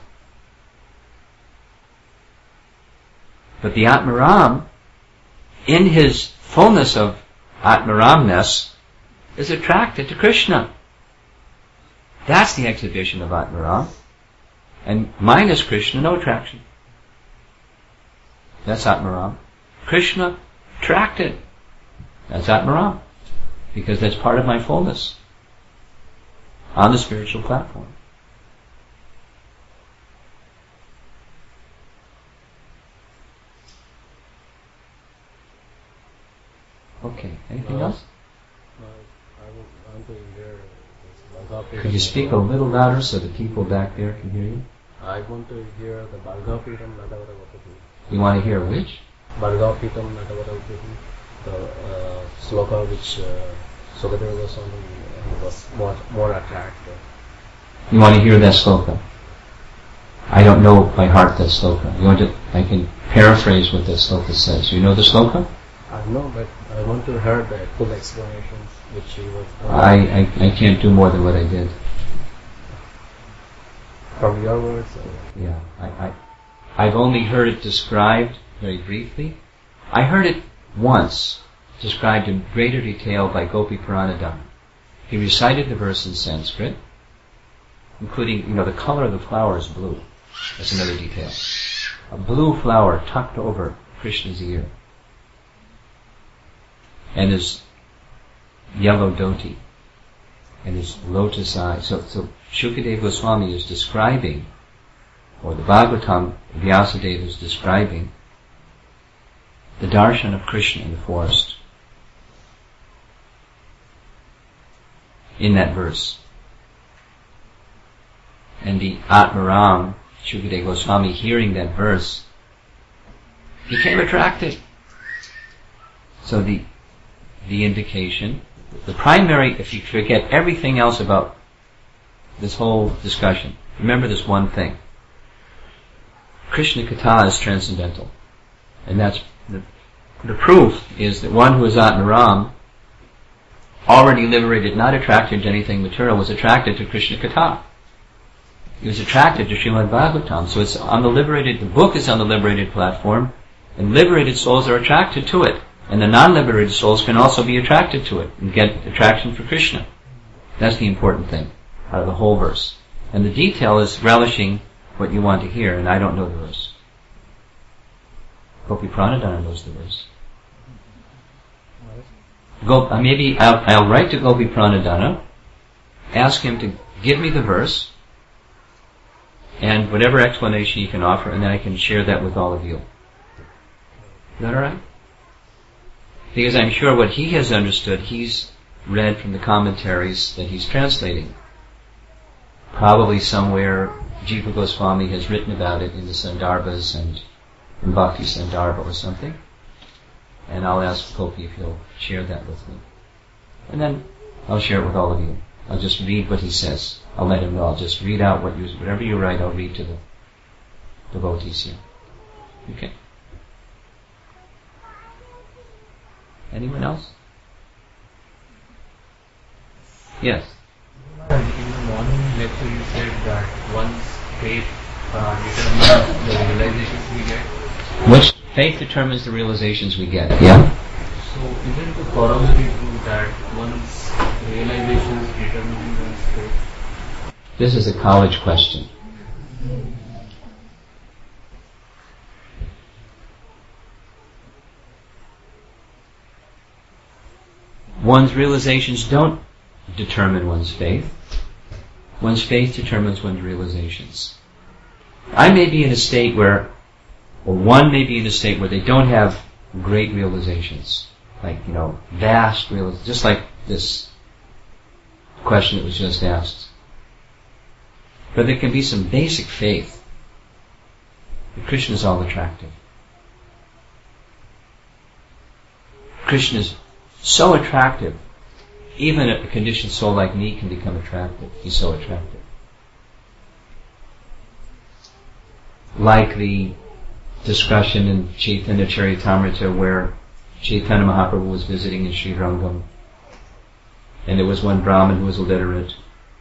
But the Atmaram, in his fullness of Atmaramness, is attracted to Krishna. That's the exhibition of Atmaram. And minus Krishna, no attraction. That's Atmaram. Krishna attracted. That's Atmaram. Because that's part of my fullness on the spiritual platform. Okay, anything No. else? No, I would want to hear this Bhagapetam. Could you speak a little louder so the people back there can hear you? I want to hear the Bhagapetam Nadavara Vatati. You want to hear which? Bhagapetam Nadavara Vatati. The uh, sloka which uh, Sukadeva Goswami uh, was more, more attractive. You want to hear that sloka? I don't know by heart that sloka. You want to? I can paraphrase what that sloka says. You know the sloka? I know, but I want to hear the full explanations which he was. Uh, I, I, I can't do more than what I did. From your words. Uh, Yeah, I, I, I've only heard it described very briefly. I heard it once described in greater detail by Gopi Puranadana. He recited the verse in Sanskrit, including, you know, the color of the flower is blue. That's another detail. A blue flower tucked over Krishna's ear. And his yellow dhoti. And his lotus eye. So, so Shukadeva Goswami is describing, or the Bhagavatam, Vyasadeva is describing, the darshan of Krishna in the forest. In that verse. And the Atmaram, Shukadeva Goswami, hearing that verse, became attracted. So the the indication, the primary, if you forget everything else about this whole discussion, remember this one thing. Krishna Katha is transcendental. And that's the, the proof is that one who is Atmaram, already liberated, not attracted to anything material, was attracted to Krishna Katha. He was attracted to Srimad Bhagavatam. So it's on the liberated, the book is on the liberated platform, and liberated souls are attracted to it. And the non-liberated souls can also be attracted to it and get attraction for Krishna. That's the important thing out of the whole verse. And the detail is relishing what you want to hear, and I don't know the verse. Gopi Pranadana knows the verse. Go, uh, maybe I'll, I'll write to Gopi Pranadana, ask him to give me the verse, and whatever explanation he can offer, and then I can share that with all of you. Is that alright? Because I'm sure what he has understood, he's read from the commentaries that he's translating. Probably somewhere Jiva Goswami has written about it in the Sandarbhas and in Bhakti Sandarbha or something. And I'll ask Gopi if he'll share that with me. And then I'll share it with all of you. I'll just read what he says. I'll let him know. I'll just read out what you, whatever you write, I'll read to the devotees here. Okay? Anyone else? Yes. In the morning lecture you said that once faith uh, determines the realizations we get. Which Faith determines the realizations we get. Yeah? So isn't the corollary to that one's realizations determine one's faith? This is a college question. One's realizations don't determine one's faith. One's faith determines one's realizations. I may be in a state where, or one may be in a state where they don't have great realizations. Like, you know, vast realizations. Just like this question that was just asked. But there can be some basic faith. Krishna is all attractive. Krishna is so attractive. Even a conditioned soul like me can become attractive. He's so attractive. Like the discussion in Chaitanya Charitamrita where Chaitanya Mahaprabhu was visiting in Sri Rangam, and there was one Brahmin who was illiterate,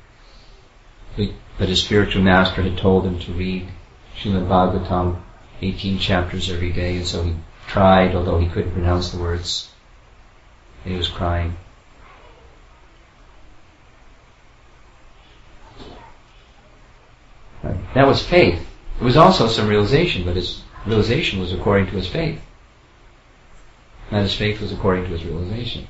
but his spiritual master had told him to read Srimad Bhagavatam eighteen chapters every day, and so he tried, although he couldn't pronounce the words, and he was crying. Right. That was faith. It was also some realization, but his realization was according to his faith. Not his faith was according to his realization.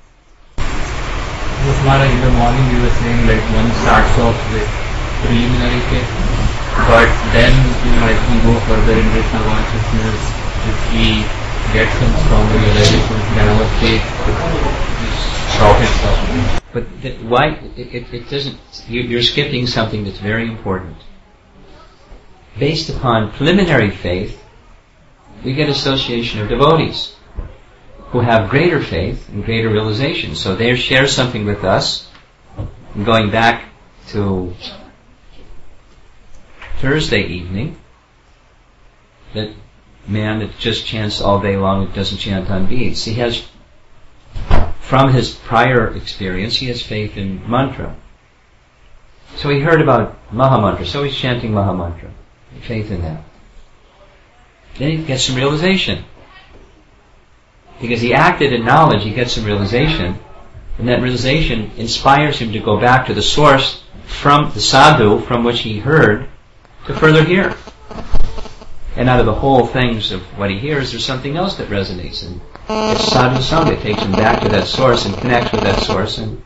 Yes, Maharaj, in the morning you were saying like one starts off with preliminary faith, but then you know, as we go further in Krishna consciousness, if we get some strong realization, then our faith rockets up. But th- why? It, it, it doesn't. You, you're skipping something that's very important. Based upon preliminary faith, we get association of devotees who have greater faith and greater realization. So they share something with us. And going back to Thursday evening, that man that just chants all day long, that doesn't chant on beats, he has, from his prior experience, he has faith in mantra. So he heard about Mahamantra, so he's chanting Mahamantra. Faith in that. Then he gets some realization. Because he acted in knowledge, he gets some realization, and that realization inspires him to go back to the source from the sadhu from which he heard to further hear. And out of the whole things of what he hears, there's something else that resonates. And it's sadhu sangha. It takes him back to that source and connects with that source. And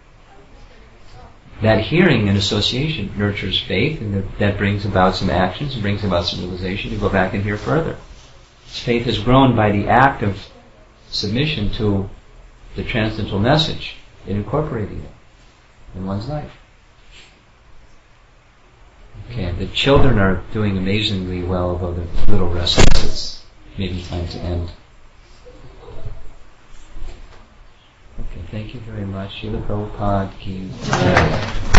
that hearing and association nurtures faith, and that brings about some actions, and brings about some realization to go back and hear further. His faith has grown by the act of submission to the transcendental message and incorporating it in one's life. Okay, the children are doing amazingly well, although they're a little restless. It's maybe time to end. Okay, thank you very much. Srila Prabhupada ki jai.